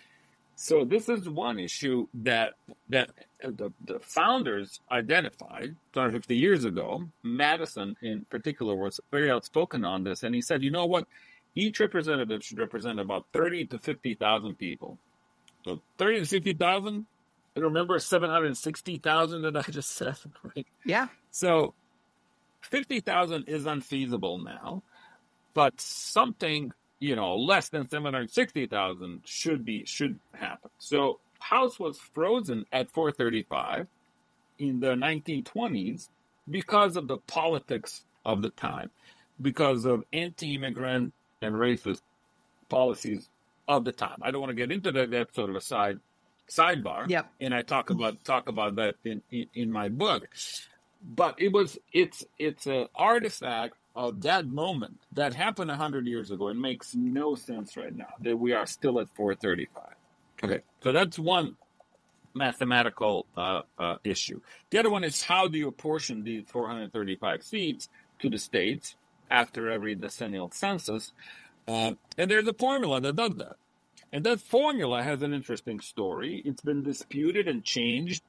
So this is one issue that that the, the founders identified two hundred fifty years ago. Madison, in particular, was very outspoken on this, and he said, "You know what? Each representative should represent about thirty to fifty thousand people. So thirty to fifty thousand. Remember seven hundred sixty thousand that I just said, right? Yeah. So fifty thousand is unfeasible now, but something." You know, less than seven hundred sixty thousand should be should happen. So House was frozen at four thirty-five in the nineteen twenties because of the politics of the time, because of anti-immigrant and racist policies of the time. I don't want to get into that. That's sort of a side sidebar. Yep. And I talk about talk about that in, in, in my book. But it was it's it's an artifact of that moment that happened one hundred years ago. It makes no sense right now that we are still at four thirty-five. Okay, so that's one mathematical uh, uh, issue. The other one is, how do you apportion these four hundred thirty-five seats to the states after every decennial census? Uh, and there's a formula that does that. And that formula has an interesting story. It's been disputed and changed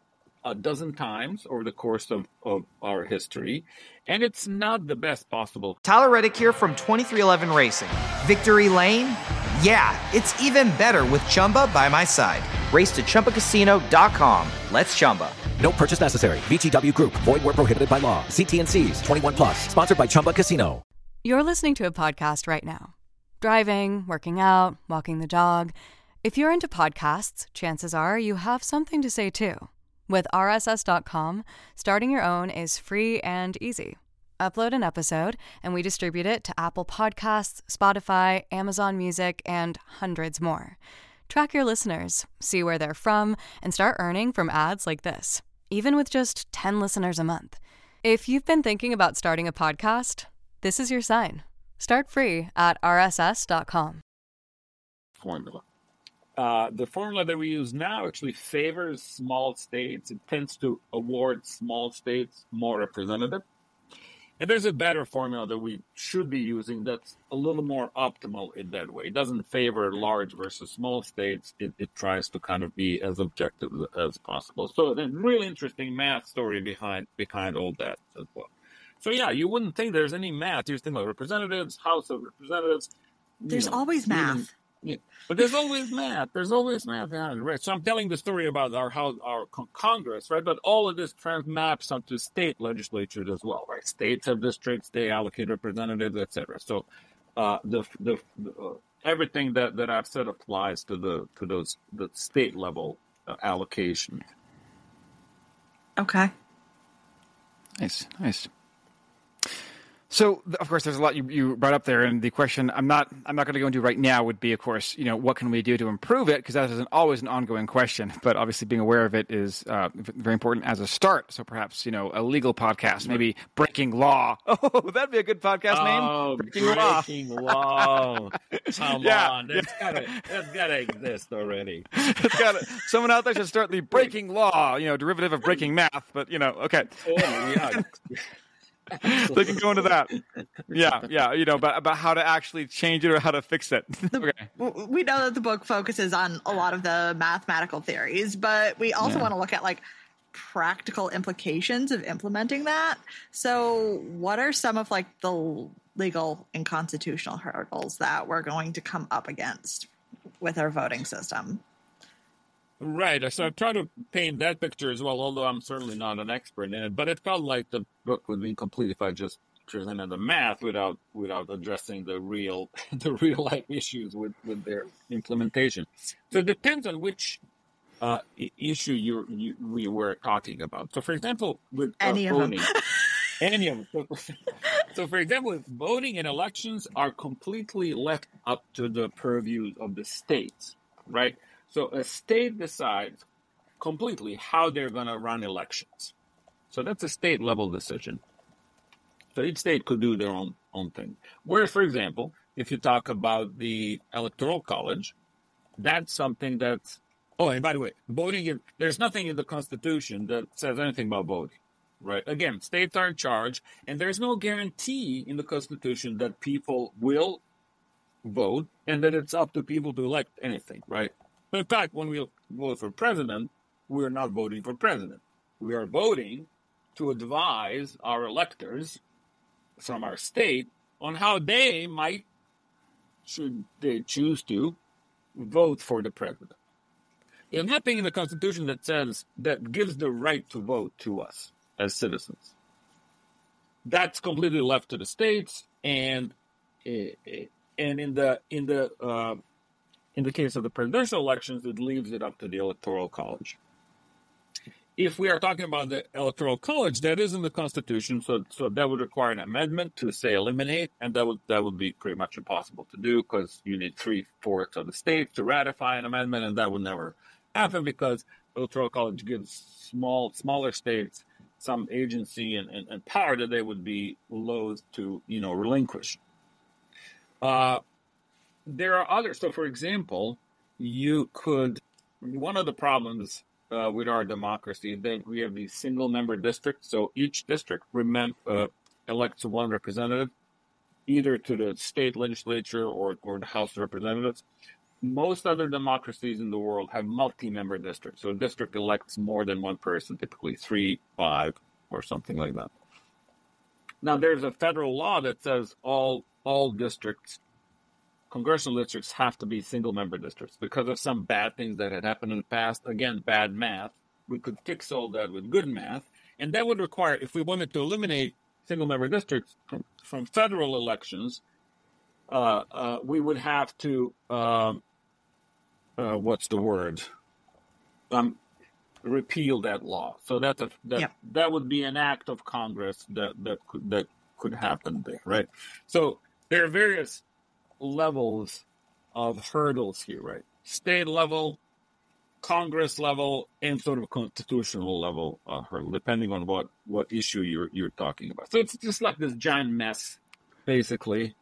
a dozen times over the course of, of our history, and it's not the best possible. Tyler Reddick here from twenty-three eleven Racing. Victory Lane? Yeah, it's even better with Chumba by my side. Race to Chumba Casino dot com. Let's Chumba. No purchase necessary. V G W Group. Void where prohibited by law. See T and C's. twenty-one plus. Sponsored by Chumba Casino. You're listening to a podcast right now. Driving, working out, walking the dog. If you're into podcasts, chances are you have something to say too. With R S S dot com, starting your own is free and easy. Upload an episode, and we distribute it to Apple Podcasts, Spotify, Amazon Music, and hundreds more. Track your listeners, see where they're from, and start earning from ads like this, even with just ten listeners a month. If you've been thinking about starting a podcast, this is your sign. Start free at R S S dot com. Formula. Uh, the formula that we use now actually favors small states. It tends to award small states more representative. And there's a better formula that we should be using that's a little more optimal in that way. It doesn't favor large versus small states. It, it tries to kind of be as objective as possible. So there's a really interesting math story behind behind all that as well. So yeah, you wouldn't think there's any math. You think about representatives, House of Representatives. There's you know, always math. Even, yeah, but there's always math. There's always math behind it, right? So I'm telling the story about our House, our Congress, right? But all of this trans maps onto state legislatures as well, right? States have districts, they allocate representatives, et cetera. So uh, the the, the uh, everything that, that I've said applies to the to those the state level uh, allocation. Okay. Nice, nice. So, of course, there's a lot you, you brought up there, and the question I'm not I'm not going to go into right now would be, of course, you know, what can we do to improve it? Because that is an, always an ongoing question. But obviously, being aware of it is uh, very important as a start. So, perhaps, you know, a legal podcast, maybe Breaking Law. Oh, that'd be a good podcast name. Oh, Breaking, breaking Law. Law. Come Yeah, on, that's yeah. gotta that's gotta exist already. It's got someone out there should start the Breaking Law, you know, derivative of Breaking Math. But you know, okay. Oh yeah. They can go into that. Yeah, yeah, you know, about, about how to actually change it or how to fix it. Okay. W- We know that the book focuses on a lot of the mathematical theories, but we also Yeah. want to look at like practical implications of implementing that. So what are some of like the legal and constitutional hurdles that we're going to come up against with our voting system? Right. So I've tried to paint that picture as well, although I'm certainly not an expert in it. But it felt like the book would be incomplete if I just presented the math without without addressing the real the real life issues with, with their implementation. So it depends on which uh, i- issue you you we were talking about. So for example, with uh, Any of them. voting, any of them. So, so for example, voting and elections are completely left up to the purview of the states, right? So a state decides completely how they're going to run elections. So that's a state level decision. So each state could do their own own thing. Whereas, for example, if you talk about the Electoral College, that's something that's, oh, and by the way, voting, in, there's nothing in the Constitution that says anything about voting, right? Again, states are in charge, and there's no guarantee in the Constitution that people will vote and that it's up to people to elect anything, right? In fact, when we vote for president, we're not voting for president. We are voting to advise our electors from our state on how they might, should they choose to, vote for the president. There's nothing in the Constitution that says, that gives the right to vote to us as citizens. That's completely left to the states, and and in the in the uh, in the case of the presidential elections, it leaves it up to the Electoral College. If we are talking about the Electoral College, that is in the Constitution, so so that would require an amendment to say eliminate, and that would that would be pretty much impossible to do because you need three fourths of the states to ratify an amendment, and that would never happen because the Electoral College gives small smaller states some agency and, and, and power that they would be loath to you know relinquish. Uh, there are others. So, for example, you could one of the problems. Uh, with our democracy, that we have these single-member districts. So each district remem- uh, elects one representative, either to the state legislature or, or the House of Representatives. most other democracies in the world have multi-member districts. So a district elects more than one person, typically three, five, or something like that. Now, there's a federal law that says all all districts, congressional districts, have to be single-member districts because of some bad things that had happened in the past. Again, bad math. We could fix all that with good math. And that would require, if we wanted to eliminate single-member districts from, from federal elections, uh, uh, we would have to, um, uh, what's the word? Um, repeal that law. So that's a, that Yep. that would be an act of Congress that that could, that could happen there, right? So there are various levels of hurdles here, right? State level, Congress level, and sort of constitutional level uh, hurdle, depending on what, what issue you're you're talking about. So it's just like this giant mess, basically.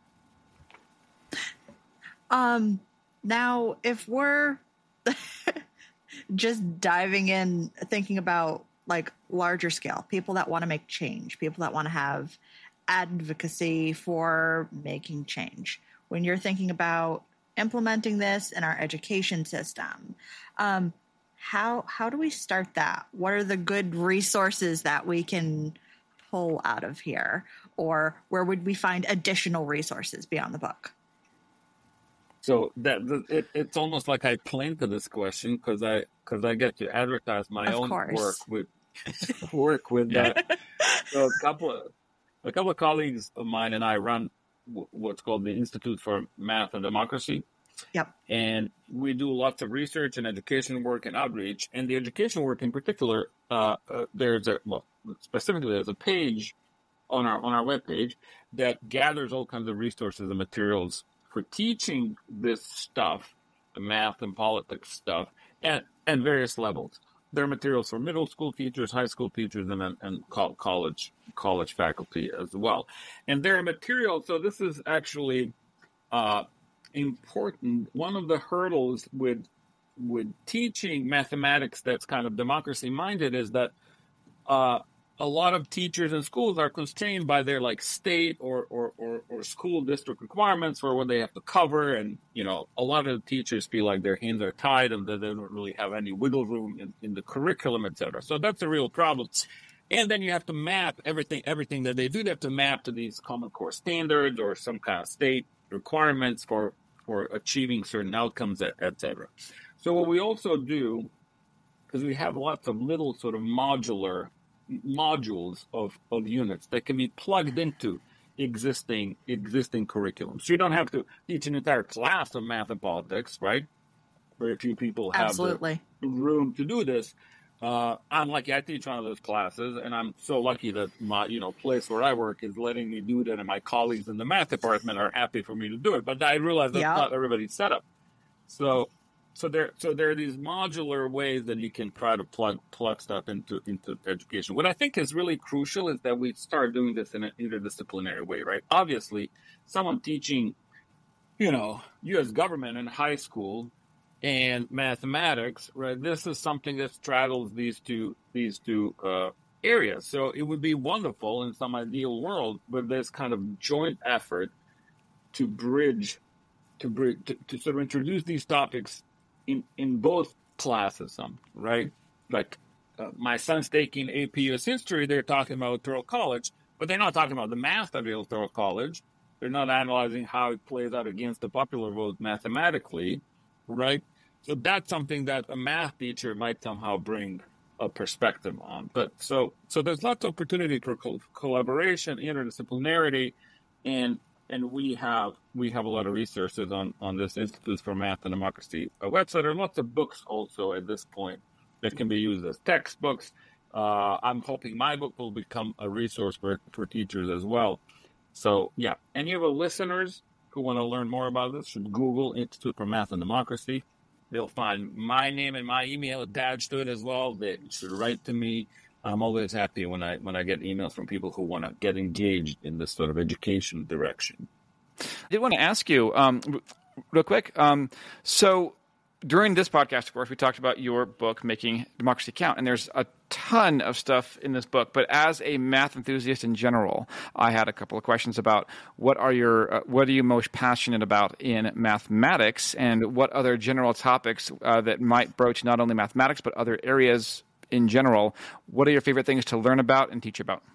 Um, now, if we're just diving in, thinking about like larger scale, people that want to make change, people that want to have advocacy for making change. When you're thinking about implementing this in our education system, um, how how do we start that? What are the good resources that we can pull out of here, or where would we find additional resources beyond the book? So that it, it's almost like I planted this question because I because I get to advertise my Of own course. work with work with that. So a couple of a couple of colleagues of mine and I run w- what's called the Institute for Math and Democracy. Yep. And we do lots of research and education work and outreach. And the education work in particular, uh, uh, there's a well specifically there's a page on our on our webpage that gathers all kinds of resources and materials for teaching this stuff, the math and politics stuff, at, at various levels. There are materials for middle school teachers, high school teachers, and and college college faculty as well. And there are materials. So this is actually uh, important. One of the hurdles with with teaching mathematics that's kind of democracy minded is that uh, a lot of teachers and schools are constrained by their like state or, or, or, or school district requirements for what they have to cover. And, you know, a lot of the teachers feel like their hands are tied and that they don't really have any wiggle room in, in the curriculum, et cetera. So that's a real problem. And then you have to map everything, everything that they do. They have to map to these Common Core standards or some kind of state requirements for, for achieving certain outcomes, et, et cetera. So what we also do, because we have lots of little sort of modular modules of, of units that can be plugged into existing existing curriculums. So you don't have to teach an entire class of math and politics, right? Very few people have Absolutely. the room to do this. Uh, I'm lucky I teach one of those classes, and I'm so lucky that my you know place where I work is letting me do that, and my colleagues in the math department are happy for me to do it. But I realize that's Yeah. not everybody's setup. So So there, so there are these modular ways that you can try to plug plug stuff into into education. What I think is really crucial is that we start doing this in an interdisciplinary way, right? Obviously, someone teaching, you know, U S government in high school and mathematics, right? This is something that straddles these two these two uh, areas. So it would be wonderful in some ideal world with this kind of joint effort to bridge, to bridge, to, to sort of introduce these topics in, in both classes, some, right? Like uh, my son's taking A P U S history, they're talking about Electoral College, but they're not talking about the math of the Electoral College. They're not analyzing how it plays out against the popular vote mathematically, right? So that's something that a math teacher might somehow bring a perspective on. But so so there's lots of opportunity for co- collaboration, interdisciplinarity, and And we have we have a lot of resources on, on this Institute for Math and Democracy uh, website. There are lots of books also at this point that can be used as textbooks. Uh, I'm hoping my book will become a resource for, for teachers as well. So, yeah, any of the listeners who want to learn more about this should Google Institute for Math and Democracy. They'll find my name and my email attached to it as well. They should write to me. I'm always happy when I when I get emails from people who want to get engaged in this sort of education direction. I did want to ask you um, real quick. Um, so during this podcast, of course, we talked about your book, Making Democracy Count, and there's a ton of stuff in this book. But as a math enthusiast in general, I had a couple of questions about what are your uh, what are you most passionate about in mathematics, and what other general topics uh, that might broach not only mathematics but other areas in general. What are your favorite things to learn about and teach about?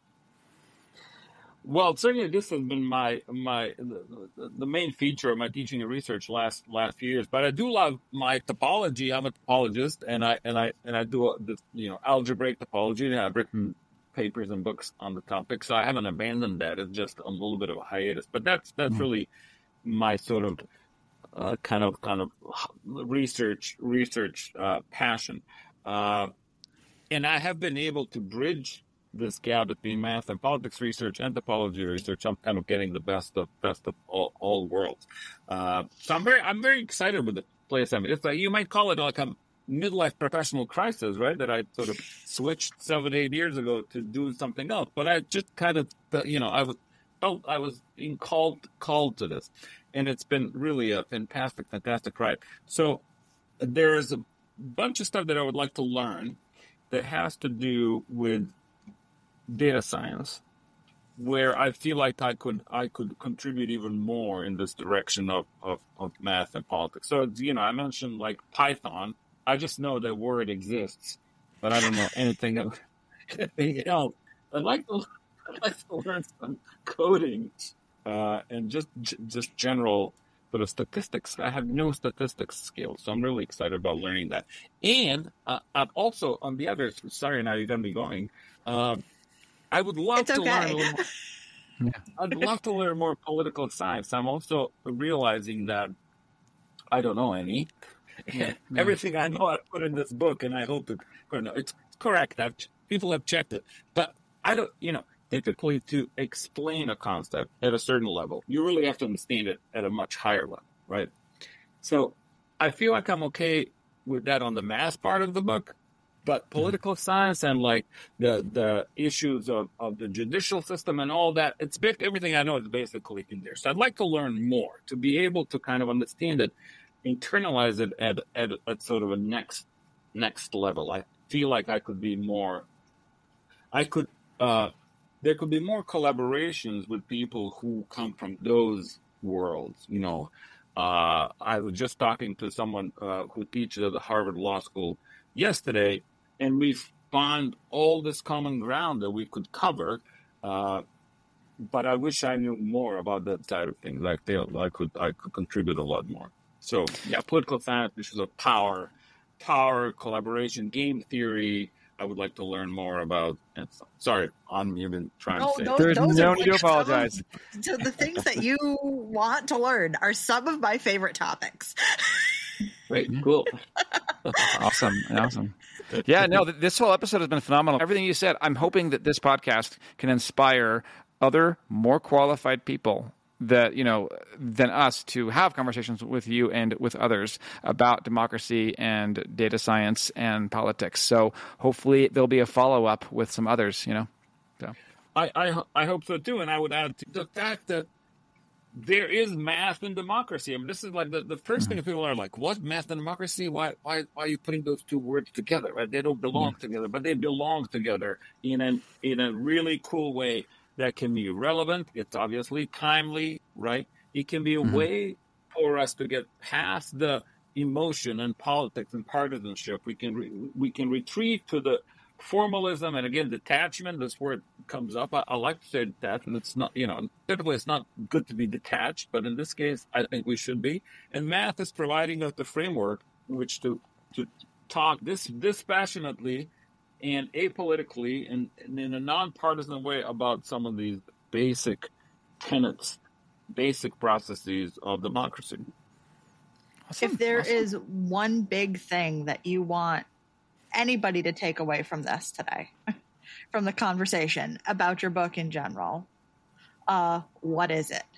Well, certainly this has been my my the, the main feature of my teaching and research last last few years. But I do love my topology. I'm a topologist, and I and I and I do the you know algebraic topology. And I've written papers and books on the topic, so I haven't abandoned that. It's just a little bit of a hiatus. But that's that's mm-hmm. really my sort of uh, kind of kind of research research uh, passion, uh, and I have been able to bridge this gap between math and politics research and topology research. I'm kind of getting the best of best of all, all worlds. Uh, so I'm very I'm very excited with the place I'm in. It's like, you might call it like a midlife professional crisis, right? That I sort of switched seven, eight years ago to do something else. But I just kind of, you know, I was felt I was being called called to this, and it's been really a fantastic, fantastic ride. So there's a bunch of stuff that I would like to learn that has to do with data science, where I feel like I could I could contribute even more in this direction of, of, of math and politics. So, you know, I mentioned like Python. I just know that word exists, but I don't know anything of anything else. I'd like to I'd like to learn some coding uh, and just just general sort of statistics. I have no statistics skills, so I'm really excited about learning that. And uh, I'm also on the other. Sorry, now you're gonna be going. Uh, I would love it's to okay. learn a little more. Yeah. I'd love to learn more political science. I'm also realizing that I don't know any. Yeah. Everything I know I put in this book, and I hope it, it's correct. I've, people have checked it. But I don't, you know, typically to explain a concept at a certain level, you really have to understand it at a much higher level, right? So I feel like I'm okay with that on the math part of the book. But political science and like the the issues of, of the judicial system and all that, it's big, everything I know is basically in there. So I'd like to learn more to be able to kind of understand it, internalize it at at, at sort of a next next level. I feel like I could be more, I could, uh, there could be more collaborations with people who come from those worlds. You know, uh, I was just talking to someone uh, who teaches at the Harvard Law School yesterday, and we found all this common ground that we could cover. Uh, but I wish I knew more about that side of things. Like they, I could, I could contribute a lot more. So yeah, political science, issues of power, power, collaboration, game theory. I would like to learn more about. And so, sorry, I'm even trying no, to say. Those, There's those no are need to apologize. So the things that you want to learn are some of my favorite topics. Great, cool. Awesome, awesome. Yeah, no, this whole episode has been phenomenal. Everything you said, I'm hoping that this podcast can inspire other more qualified people that, you know, than us to have conversations with you and with others about democracy and data science and politics. So hopefully there'll be a follow-up with some others, you know. So. I, I, I hope so too. And I would add to the fact that there is math and democracy. I mean, this is like the, the first mm-hmm. thing people are like, what, math and democracy? Why, why, why are you putting those two words together? Right? They don't belong mm-hmm. together, but they belong together in an, in a really cool way that can be relevant. It's obviously timely, right? It can be a mm-hmm. way for us to get past the emotion and politics and partisanship. We can, re, we can retreat to the formalism and again detachment. This word comes up. I, I like to say detachment. It's not, you know, typically it's not good to be detached, but in this case, I think we should be. And math is providing us the framework in which to to talk this dispassionately and apolitically and, and in a nonpartisan way about some of these basic tenets, basic processes of democracy. Awesome. If there awesome. is one big thing that you want anybody to take away from this today, from the conversation about your book in general, uh, what is it?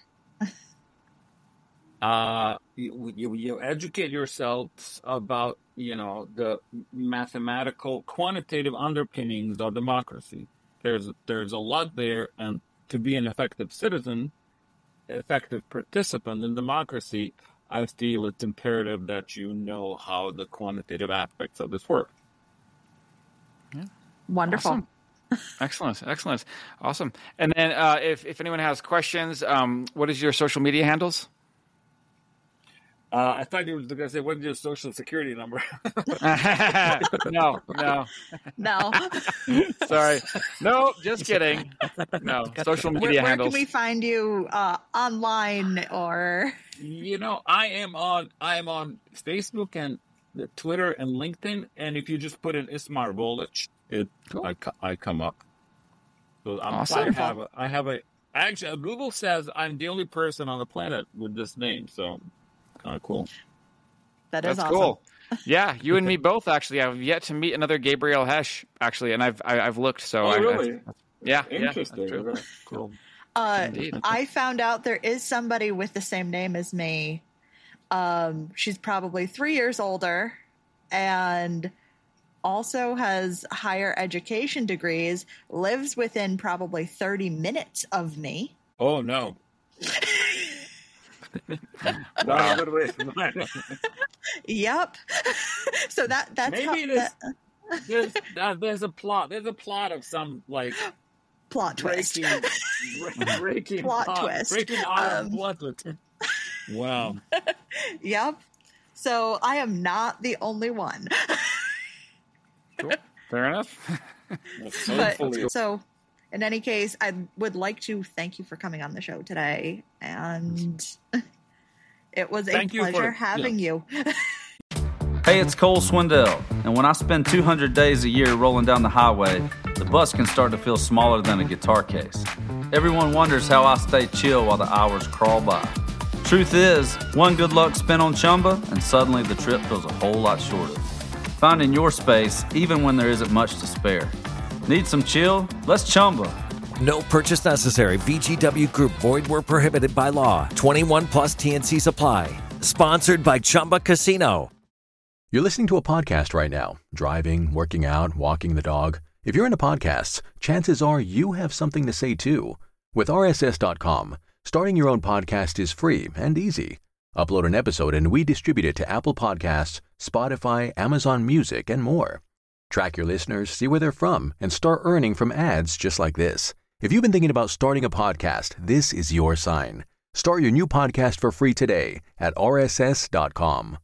uh, you, you, you educate yourselves about, you know, the mathematical, quantitative underpinnings of democracy. There's there's a lot there, and to be an effective citizen, effective participant in democracy, I feel it's imperative that you know how the quantitative aspects of this work. Yeah. Wonderful. Awesome. Excellent, excellent, awesome. And then, uh, if if anyone has questions, um, what is your social media handles? Uh, I thought you were going to say, "What's your social security number?" no, no, No. sorry, no, just kidding. No, social Where, media where handles. can we find you uh, online or? You know, I am on I am on Facebook and the Twitter and LinkedIn, and if you just put in Ismar Bolic, it Cool. I, co- I come up. So I'm, Awesome. I have a, I have a actually Google says I'm the only person on the planet with this name, so kind of cool. That is That's awesome. cool. Yeah, you and me both. Actually, I've yet to meet another Gabriel Hesch. Actually, and I've I, I've looked. So Oh, I, really? I've, yeah, yeah, that's Interesting. true. Okay, cool. Uh, Indeed. I found out there is somebody with the same name as me. Um, she's probably three years older and also has higher education degrees, lives within probably thirty minutes of me. Oh no. Not a good way. Yep. So that that's Maybe how, it is. that, There's, uh, there's a plot. There's a plot of some like plot twist. breaking, bre- breaking Plot twist. breaking out Um, of plot twist. Wow. Yep. So I am not the only one. Cool. Fair enough. So But, fully- so in any case, I would like to thank you for coming on the show today. And it was a Thank you for- pleasure having yeah. you. Hey, it's Cole Swindell, and when I spend two hundred days a year rolling down the highway, the bus can start to feel smaller than a guitar case. Everyone wonders how I stay chill while the hours crawl by. Truth is, one good luck spin on Chumba, and suddenly the trip feels a whole lot shorter. Finding your space, even when there isn't much to spare. Need some chill? Let's Chumba. No purchase necessary. V G W Group. Void where prohibited by law. twenty-one plus T N C Supply. Sponsored by Chumba Casino. You're listening to a podcast right now, driving, working out, walking the dog. If you're into podcasts, chances are you have something to say too. With R S S dot com, starting your own podcast is free and easy. Upload an episode and we distribute it to Apple Podcasts, Spotify, Amazon Music, and more. Track your listeners, see where they're from, and start earning from ads just like this. If you've been thinking about starting a podcast, this is your sign. Start your new podcast for free today at R S S dot com.